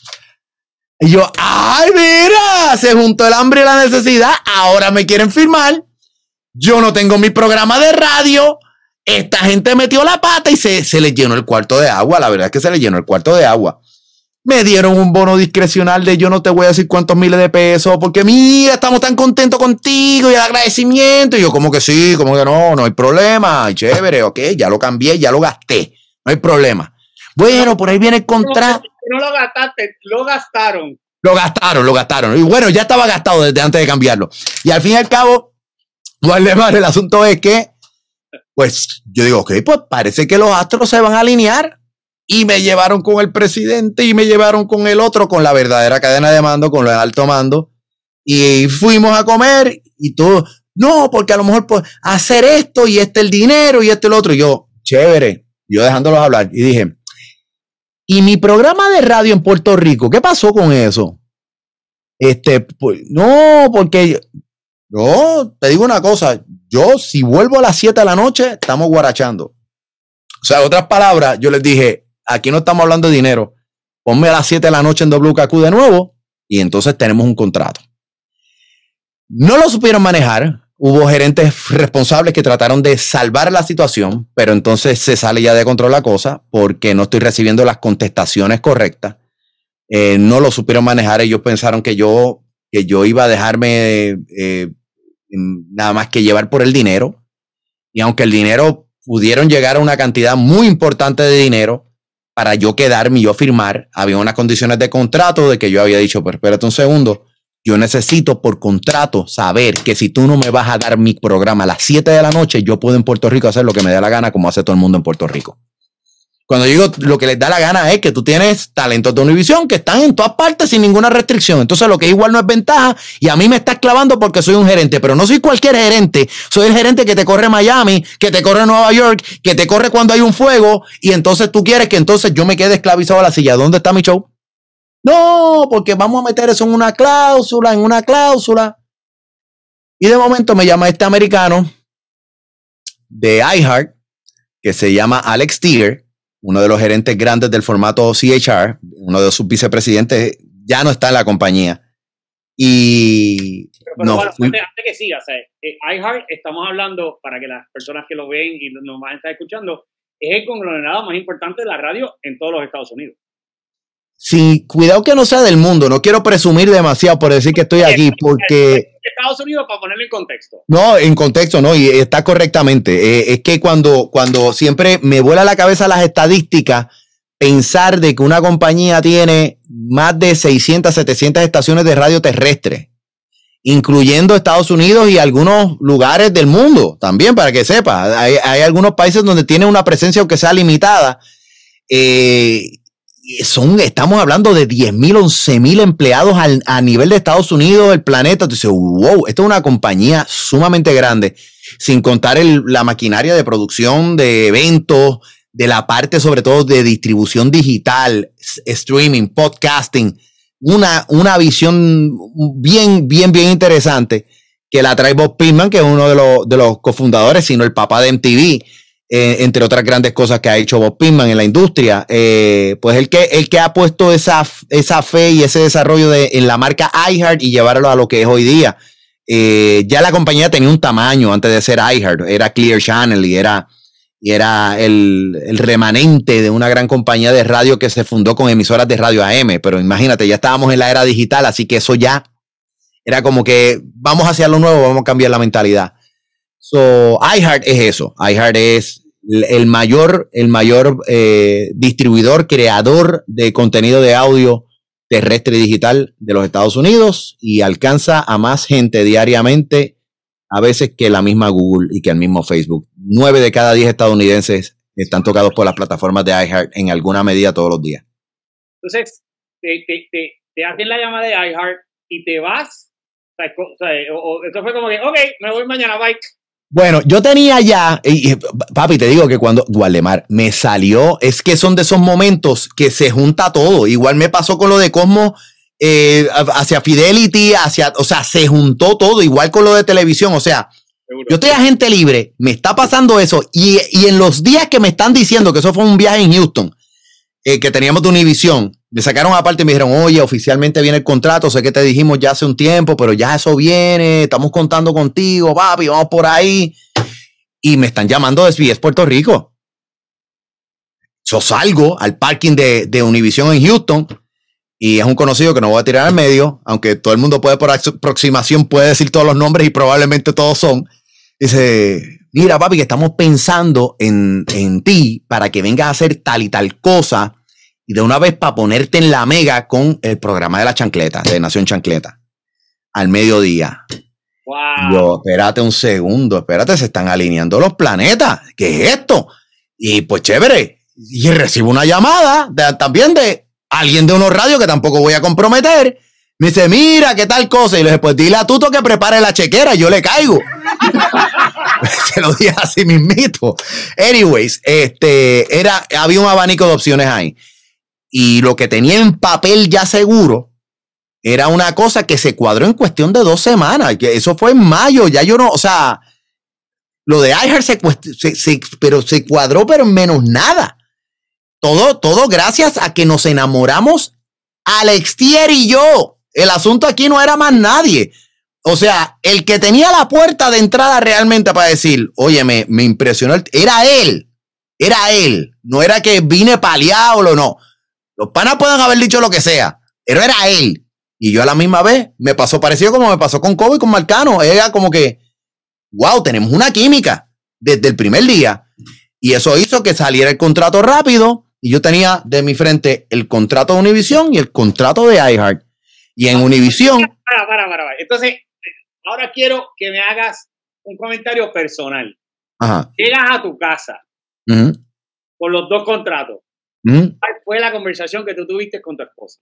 Y yo, ay, mira, se juntó el hambre y la necesidad. Ahora me quieren firmar. Yo no tengo mi programa de radio. Esta gente metió la pata y se, se les llenó el cuarto de agua. La verdad es que se les llenó el cuarto de agua. Me dieron un bono discrecional de yo no te voy a decir cuántos miles de pesos porque mira, estamos tan contentos contigo y el agradecimiento. Y yo como que sí, como que no, no hay problema. Chévere, ok, ya lo cambié, ya lo gasté. No hay problema. Bueno, por ahí viene el contrato. No, no lo gastaste, lo gastaron. Lo gastaron, lo gastaron. Y bueno, ya estaba gastado desde antes de cambiarlo. Y al fin y al cabo, Waldemar, el asunto es que, pues, yo digo, ok, pues parece que los astros se van a alinear. Y me llevaron con el presidente y me llevaron con el otro, con la verdadera cadena de mando, con el alto mando. Y fuimos a comer y todo. No, porque a lo mejor pues, hacer esto y este el dinero y este el otro. Y yo, chévere, yo dejándolos hablar. Y dije, ¿y mi programa de radio en Puerto Rico? ¿Qué pasó con eso? Este, pues, no, porque yo te digo una cosa. Yo, si vuelvo a las siete de la noche, estamos guarachando. O sea, en otras palabras, yo les dije, aquí no estamos hablando de dinero. Ponme a las siete de la noche en W K Q de nuevo y entonces tenemos un contrato. No lo supieron manejar. Hubo gerentes responsables que trataron de salvar la situación, pero entonces se sale ya de control la cosa porque no estoy recibiendo las contestaciones correctas. Eh, no lo supieron manejar. Ellos pensaron que yo, que yo iba a dejarme eh, nada más que llevar por el dinero. Y aunque el dinero pudieron llegar a una cantidad muy importante de dinero, para yo quedarme y yo firmar, había unas condiciones de contrato de que yo había dicho, pero espérate un segundo, yo necesito por contrato saber que si tú no me vas a dar mi programa a las siete de la noche, yo puedo en Puerto Rico hacer lo que me dé la gana como hace todo el mundo en Puerto Rico. Cuando digo lo que les da la gana es que tú tienes talentos de Univision que están en todas partes sin ninguna restricción. Entonces lo que igual no es ventaja y a mí me estás clavando porque soy un gerente, pero no soy cualquier gerente. Soy el gerente que te corre Miami, que te corre Nueva York, que te corre cuando hay un fuego y entonces tú quieres que entonces yo me quede esclavizado a la silla. ¿Dónde está mi show? No, porque vamos a meter eso en una cláusula, en una cláusula. Y de momento me llama este americano de iHeart que se llama Alex Tier, uno de los gerentes grandes del formato C H R, uno de sus vicepresidentes, ya no está en la compañía. Y pero, pero no, bueno, fui... antes, antes que siga, o sea, eh, iHeart, estamos hablando, para que las personas que lo ven y nos van a estar escuchando, es el conglomerado más importante de la radio en todos los Estados Unidos. Sí, cuidado que no sea del mundo, no quiero presumir demasiado por decir que estoy aquí, porque... Estados Unidos, para ponerlo en contexto. No, en contexto, no, y está correctamente. Eh, es que cuando, cuando siempre me vuela la cabeza las estadísticas, pensar de que una compañía tiene más de seiscientas, setecientas estaciones de radio terrestre, incluyendo Estados Unidos y algunos lugares del mundo, también para que sepa. Hay, hay algunos países donde tiene una presencia aunque sea limitada, eh, son, estamos hablando de diez mil, once mil empleados al, a nivel de Estados Unidos, el planeta. Entonces, wow, esto es una compañía sumamente grande, sin contar el, la maquinaria de producción, de eventos, de la parte sobre todo de distribución digital, streaming, podcasting, una, una visión bien, bien, bien interesante que la trae Bob Pittman, que es uno de los, de los cofundadores, sino el papá de M T V, eh, entre otras grandes cosas que ha hecho Bob Pittman en la industria. Eh, pues el que, el que ha puesto esa, esa fe y ese desarrollo de, en la marca iHeart y llevarlo a lo que es hoy día. Eh, ya la compañía tenía un tamaño antes de ser iHeart, era Clear Channel y era, y era el, el remanente de una gran compañía de radio que se fundó con emisoras de radio A M, pero imagínate, ya estábamos en la era digital, así que eso ya era como que vamos hacia lo nuevo, vamos a cambiar la mentalidad. So, iHeart es eso, iHeart es el mayor, el mayor eh, distribuidor, creador de contenido de audio terrestre y digital de los Estados Unidos y alcanza a más gente diariamente, a veces que la misma Google y que el mismo Facebook. Nueve de cada diez estadounidenses están tocados por las plataformas de iHeart en alguna medida todos los días. Entonces, te, te, te, te hacen la llamada de iHeart y te vas. O, sea, o, sea, o, o eso fue como que, ok, me voy mañana, bye. Bueno, yo tenía ya, y, y, papi, te digo que cuando Waldemar me salió, es que son de esos momentos que se junta todo. Igual me pasó con lo de Cosmo, eh, hacia Fidelity, hacia, o sea, se juntó todo, igual con lo de televisión. O sea, seguro. Yo estoy agente libre, me está pasando eso, y, y en los días que me están diciendo que eso fue un viaje en Houston, eh, que teníamos de Univision, me sacaron aparte y me dijeron, oye, oficialmente viene el contrato, sé que te dijimos ya hace un tiempo, pero ya eso viene, estamos contando contigo, papi, vamos por ahí. Y me están llamando de S B S Puerto Rico. Yo salgo al parking de, de Univision en Houston y es un conocido que no voy a tirar al medio, aunque todo el mundo puede por aproximación, puede decir todos los nombres y probablemente todos son. Dice, mira, papi, que estamos pensando en, en ti para que vengas a hacer tal y tal cosa. Y de una vez para ponerte en la mega con el programa de la chancleta, de Nación Chancleta, al mediodía. Wow. Yo, espérate un segundo, espérate, se están alineando los planetas. ¿Qué es esto? Y pues chévere. Y recibo una llamada de, también de alguien de unos radios que tampoco voy a comprometer. Me dice, mira, ¿qué tal cosa? Y le dije, pues dile a Tuto que prepare la chequera, yo le caigo. Se lo dije así mismito. Anyways, este, era, había un abanico de opciones ahí. Y lo que tenía en papel ya seguro era una cosa que se cuadró en cuestión de dos semanas. Que eso fue en mayo. Ya yo no, o sea, lo de iHeart se, se, se, pero se cuadró, pero en menos nada. Todo, todo gracias a que nos enamoramos Alexier y yo. El asunto aquí no era más nadie. O sea, el que tenía la puerta de entrada realmente para decir, oye, me, me impresionó, el, era él. Era él. No era que vine paliado o no. Los panas pueden haber dicho lo que sea, pero era él. Y yo a la misma vez me pasó parecido como me pasó con Kobe y con Marcano. Era como que, wow, tenemos una química desde el primer día. Y eso hizo que saliera el contrato rápido. Y yo tenía de mi frente el contrato de Univision y el contrato de iHeart. Y en Univision... Para, para, para, para. Entonces, ahora quiero que me hagas un comentario personal. Ajá. Llegas a tu casa uh-huh. con los dos contratos. Uh-huh. ¿Cuál fue la conversación que tú tuviste con tu esposa?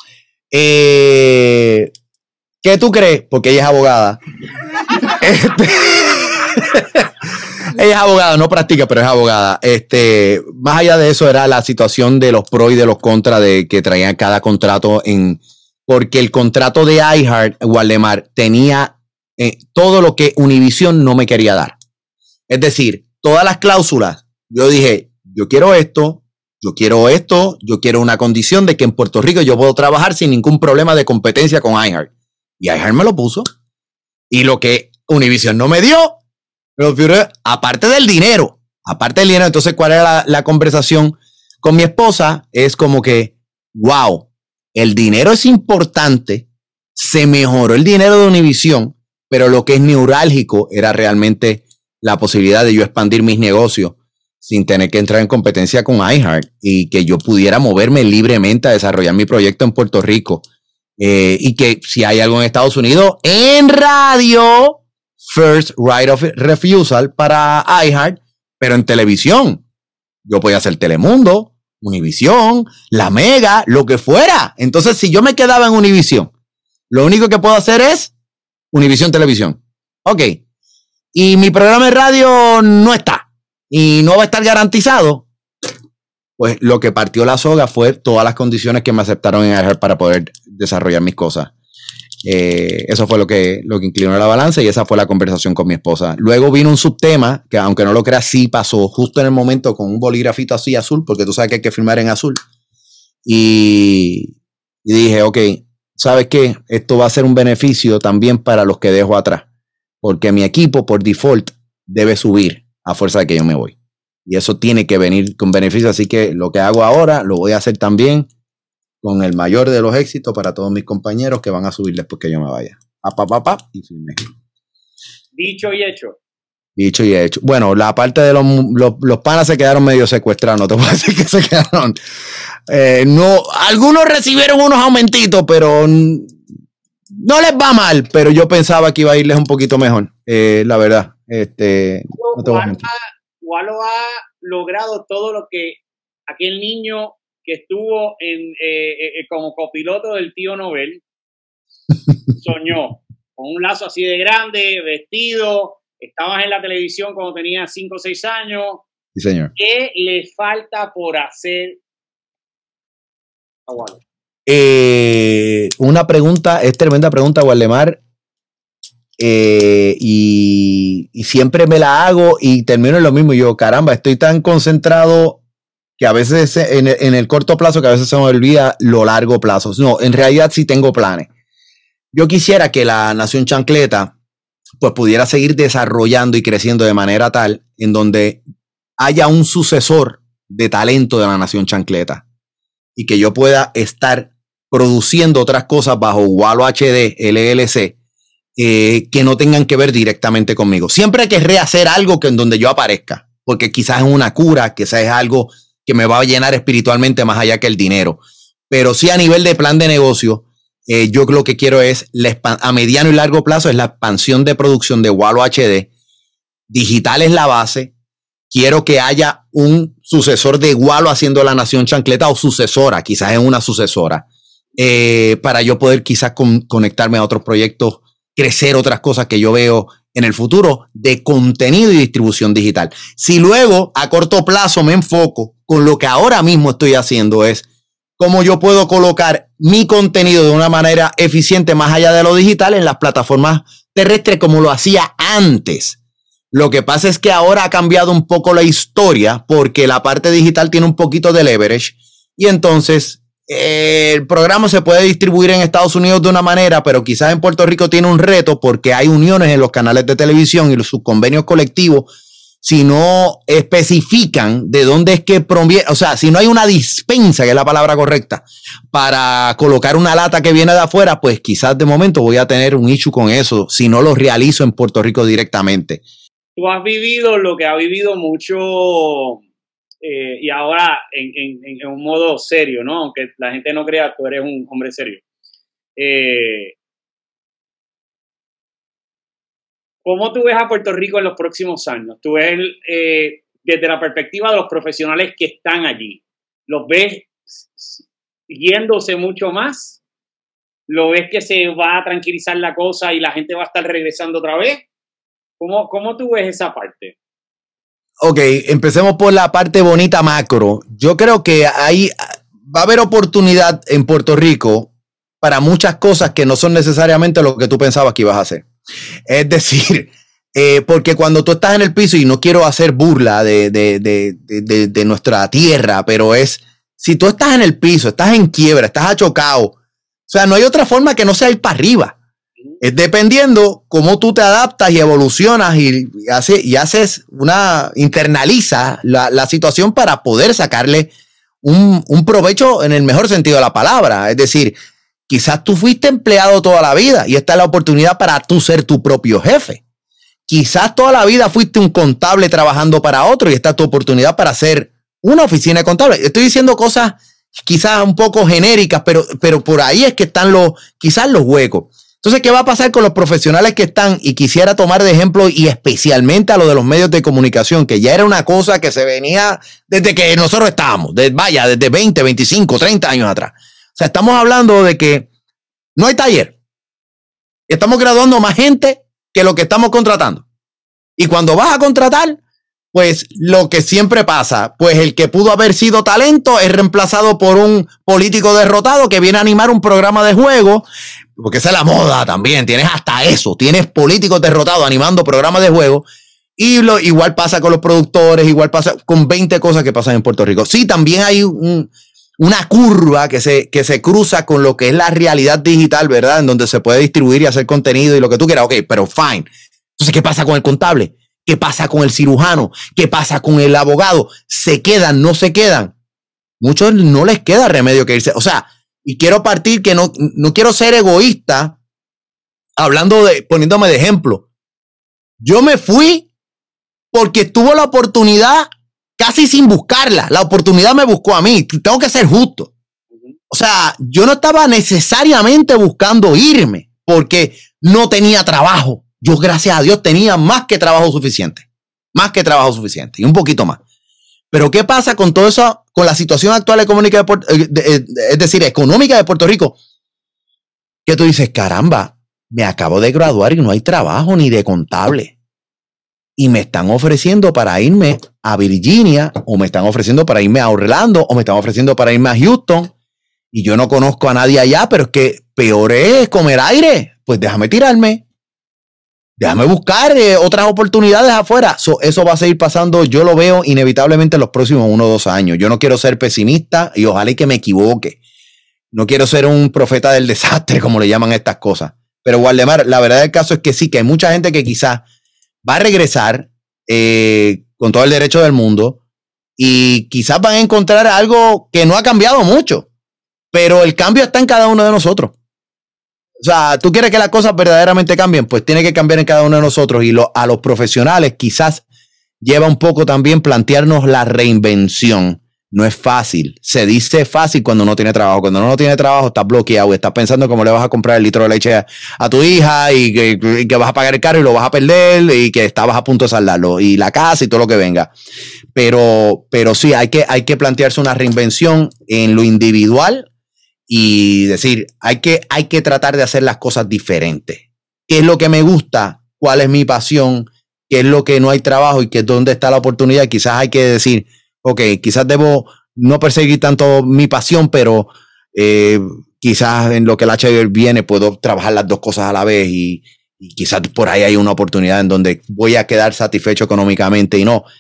Eh, ¿Qué tú crees? Porque ella es abogada. este, ella es abogada, no practica, pero es abogada. Este, más allá de eso era la situación de los pros y de los contras de que traían cada contrato en, porque el contrato de iHeart, Waldemar, tenía eh, todo lo que Univision no me quería dar. Es decir, todas las cláusulas. Yo dije, yo quiero esto. Yo quiero esto, yo quiero una condición de que en Puerto Rico yo puedo trabajar sin ningún problema de competencia con iHeart. Y iHeart me lo puso. Y lo que Univision no me dio, aparte del dinero, aparte del dinero, entonces, ¿cuál era la, la conversación con mi esposa? Es como que, wow, el dinero es importante, se mejoró el dinero de Univision, pero lo que es neurálgico era realmente la posibilidad de yo expandir mis negocios sin tener que entrar en competencia con iHeart y que yo pudiera moverme libremente a desarrollar mi proyecto en Puerto Rico. Eh, y que si hay algo en Estados Unidos, en radio, first right of refusal para iHeart, pero en televisión. Yo podía hacer Telemundo, Univisión, La Mega, lo que fuera. Entonces, si yo me quedaba en Univisión, lo único que puedo hacer es Univisión Televisión. Ok. Y mi programa de radio no está y no va a estar garantizado. Pues lo que partió la soga fue todas las condiciones que me aceptaron en iHeart para poder desarrollar mis cosas. Eh, eso fue lo que, lo que inclinó la balanza y esa fue la conversación con mi esposa. Luego vino un subtema que, aunque no lo creas, sí pasó justo en el momento con un bolígrafito así azul, porque tú sabes que hay que filmar en azul. Y, y dije, ok, ¿sabes qué? Esto va a ser un beneficio también para los que dejo atrás, porque mi equipo por default debe subir a fuerza de que yo me voy. Y eso tiene que venir con beneficio, así que lo que hago ahora lo voy a hacer también con el mayor de los éxitos para todos mis compañeros que van a subir después que yo me vaya. A pa, pa, pa, y firme. Dicho y hecho. Dicho y hecho. Bueno, la parte de los, los, los panas se quedaron medio secuestrados, no te voy a decir que se quedaron. Eh, no, algunos recibieron unos aumentitos, pero no les va mal, pero yo pensaba que iba a irles un poquito mejor, eh, la verdad. Este, no te voy a mentir. Walo ha logrado todo lo que aquel niño que estuvo en, eh, eh, como copiloto del tío Nobel soñó, con un lazo así de grande, vestido, estabas en la televisión cuando tenías cinco o seis años. Sí, señor. ¿Qué le falta por hacer a Walo? Eh, una pregunta, es tremenda pregunta, Waldemar, eh, y, y siempre me la hago y termino en lo mismo. Yo, caramba, estoy tan concentrado que a veces en el, en el corto plazo que a veces se me olvida lo largo plazo. No, en realidad sí tengo planes. Yo quisiera que la Nación Chancleta pues pudiera seguir desarrollando y creciendo de manera tal en donde haya un sucesor de talento de la Nación Chancleta y que yo pueda estar produciendo otras cosas bajo Walo H D L L C eh, que no tengan que ver directamente conmigo. Siempre querré hacer algo que en donde yo aparezca, porque quizás es una cura, quizás es algo que me va a llenar espiritualmente más allá que el dinero. Pero sí, a nivel de plan de negocio, eh, yo lo que quiero es, la a mediano y largo plazo, es la expansión de producción de Walo H D. Digital es la base. Quiero que haya un sucesor de Walo haciendo la Nación Chancleta, o sucesora, quizás es una sucesora, eh, para yo poder quizás con, conectarme a otros proyectos, crecer otras cosas que yo veo en el futuro de contenido y distribución digital. Si luego a corto plazo me enfoco con lo que ahora mismo estoy haciendo, es cómo yo puedo colocar mi contenido de una manera eficiente más allá de lo digital en las plataformas terrestres como lo hacía antes. Lo que pasa es que ahora ha cambiado un poco la historia porque la parte digital tiene un poquito de leverage y entonces eh, el programa se puede distribuir en Estados Unidos de una manera, pero quizás en Puerto Rico tiene un reto porque hay uniones en los canales de televisión y sus convenios colectivos. Si no especifican de dónde es que proviene, o sea, si no hay una dispensa, que es la palabra correcta, para colocar una lata que viene de afuera, pues quizás de momento voy a tener un issue con eso si no lo realizo en Puerto Rico directamente. Tú has vivido lo que ha vivido mucho eh, y ahora en, en, en un modo serio, ¿no? Aunque la gente no crea, tú eres un hombre serio. Eh, ¿Cómo tú ves a Puerto Rico en los próximos años? ¿Tú ves eh, desde la perspectiva de los profesionales que están allí? ¿Los ves yéndose mucho más? ¿Lo ves que se va a tranquilizar la cosa y la gente va a estar regresando otra vez? ¿Cómo, cómo tú ves esa parte? Ok, empecemos por la parte bonita macro. Yo creo que ahí va a haber oportunidad en Puerto Rico para muchas cosas que no son necesariamente lo que tú pensabas que ibas a hacer. Es decir, eh, porque cuando tú estás en el piso, y no quiero hacer burla de, de, de, de, de nuestra tierra, pero es, si tú estás en el piso, estás en quiebra, estás achocado, o sea, no hay otra forma que no sea ir para arriba. Es dependiendo cómo tú te adaptas y evolucionas y, y, hace, y haces una, internaliza la, la situación para poder sacarle un, un provecho en el mejor sentido de la palabra. Es decir, quizás tú fuiste empleado toda la vida y esta es la oportunidad para tú ser tu propio jefe. Quizás toda la vida fuiste un contable trabajando para otro y esta es tu oportunidad para ser una oficina de contable. Estoy diciendo cosas quizás un poco genéricas, pero, pero por ahí es que están los, quizás los huecos. Entonces, ¿qué va a pasar con los profesionales que están? Y quisiera tomar de ejemplo y especialmente a lo de los medios de comunicación, que ya era una cosa que se venía desde que nosotros estábamos, de, vaya, desde veinte, veinticinco, treinta años atrás. O sea, estamos hablando de que no hay taller. Estamos graduando más gente que lo que estamos contratando. Y cuando vas a contratar, pues lo que siempre pasa, pues el que pudo haber sido talento es reemplazado por un político derrotado que viene a animar un programa de juego, porque esa es la moda también, tienes hasta eso, tienes políticos derrotados animando programas de juego, y lo, igual pasa con los productores, igual pasa con veinte cosas que pasan en Puerto Rico. Sí, también hay un, una curva que se, que se cruza con lo que es la realidad digital, ¿verdad? En donde se puede distribuir y hacer contenido y lo que tú quieras, ok, pero fine. Entonces, ¿qué pasa con el contable? ¿Qué pasa con el cirujano? ¿Qué pasa con el abogado? ¿Se quedan? ¿No se quedan? Muchos no les queda remedio que irse. O sea, y quiero partir que no, no quiero ser egoísta hablando de, poniéndome de ejemplo. Yo me fui porque tuve la oportunidad casi sin buscarla. La oportunidad me buscó a mí. Tengo que ser justo. O sea, yo no estaba necesariamente buscando irme porque no tenía trabajo. Yo, gracias a Dios, tenía más que trabajo suficiente. Más que trabajo suficiente. Y un poquito más. Pero ¿qué pasa con todo eso, con la situación actual económica, de, de, de, es decir, económica de Puerto Rico? Que tú dices, caramba, me acabo de graduar y no hay trabajo ni de contable. Y me están ofreciendo para irme a Virginia, o me están ofreciendo para irme a Orlando, o me están ofreciendo para irme a Houston. Y yo no conozco a nadie allá, pero es que peor es comer aire. Pues déjame tirarme. Déjame buscar eh, otras oportunidades afuera. So, eso va a seguir pasando, yo lo veo inevitablemente en los próximos uno o dos años. Yo no quiero ser pesimista y ojalá y que me equivoque. No quiero ser un profeta del desastre, como le llaman estas cosas. Pero Waldemar, la verdad del caso es que sí, que hay mucha gente que quizás va a regresar eh, con todo el derecho del mundo y quizás van a encontrar algo que no ha cambiado mucho. Pero el cambio está en cada uno de nosotros. O sea, tú quieres que las cosas verdaderamente cambien, pues tiene que cambiar en cada uno de nosotros. Y lo, a los profesionales quizás lleva un poco también plantearnos la reinvención. No es fácil. Se dice fácil cuando uno tiene trabajo. Cuando uno no tiene trabajo, estás bloqueado. Estás pensando cómo le vas a comprar el litro de leche a, a tu hija y que, y que vas a pagar el carro y lo vas a perder y que estabas a punto de saldarlo. Y la casa y todo lo que venga. Pero, pero sí, hay que, hay que plantearse una reinvención en lo individual. Y decir, hay que, hay que tratar de hacer las cosas diferentes. ¿Qué es lo que me gusta? ¿Cuál es mi pasión? ¿Qué es lo que no hay trabajo? ¿Y qué es dónde está la oportunidad? Quizás hay que decir, ok, quizás debo no perseguir tanto mi pasión, pero eh, quizás en lo que el H R viene puedo trabajar las dos cosas a la vez y, y quizás por ahí hay una oportunidad en donde voy a quedar satisfecho económicamente y no.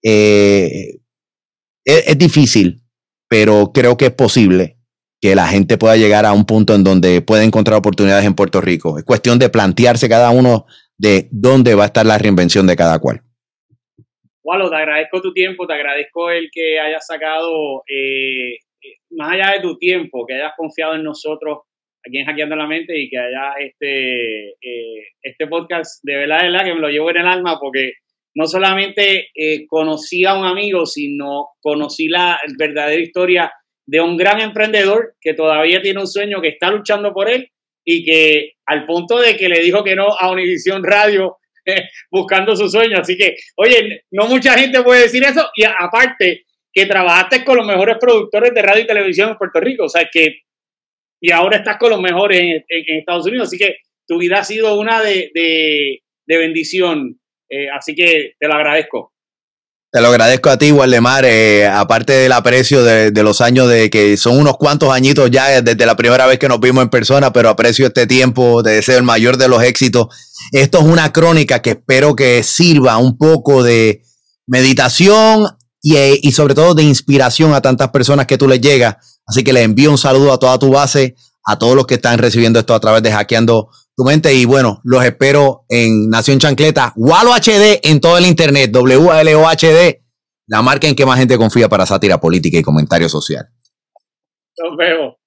Eh, es, es difícil, pero creo que es posible que la gente pueda llegar a un punto en donde puede encontrar oportunidades en Puerto Rico. Es cuestión de plantearse cada uno de dónde va a estar la reinvención de cada cual. Walo, te agradezco tu tiempo, te agradezco el que hayas sacado, eh, más allá de tu tiempo, que hayas confiado en nosotros aquí en Hackeando la Mente y que haya este, eh, este podcast, de verdad, de verdad, que me lo llevo en el alma porque no solamente eh, conocí a un amigo, sino conocí la verdadera historia de un gran emprendedor que todavía tiene un sueño, que está luchando por él y que al punto de que le dijo que no a Univisión Radio eh, buscando su sueño. Así que, oye, no mucha gente puede decir eso y a, aparte que trabajaste con los mejores productores de radio y televisión en Puerto Rico, o sea que y ahora estás con los mejores en, en, en Estados Unidos, así que tu vida ha sido una de, de, de bendición, eh, así que te lo agradezco. Te lo agradezco a ti, Waldemar, eh, aparte del aprecio de, de los años, de que son unos cuantos añitos ya desde la primera vez que nos vimos en persona, pero aprecio este tiempo, te deseo el mayor de los éxitos. Esto es una crónica que espero que sirva un poco de meditación y, y sobre todo de inspiración a tantas personas que tú les llegas. Así que les envío un saludo a toda tu base, a todos los que están recibiendo esto a través de Hackeando tu Mente. Y bueno, los espero en Nación Chancleta, Walo H D en todo el internet, W A L O H D, la marca en que más gente confía para sátira política y comentario social. Nos vemos.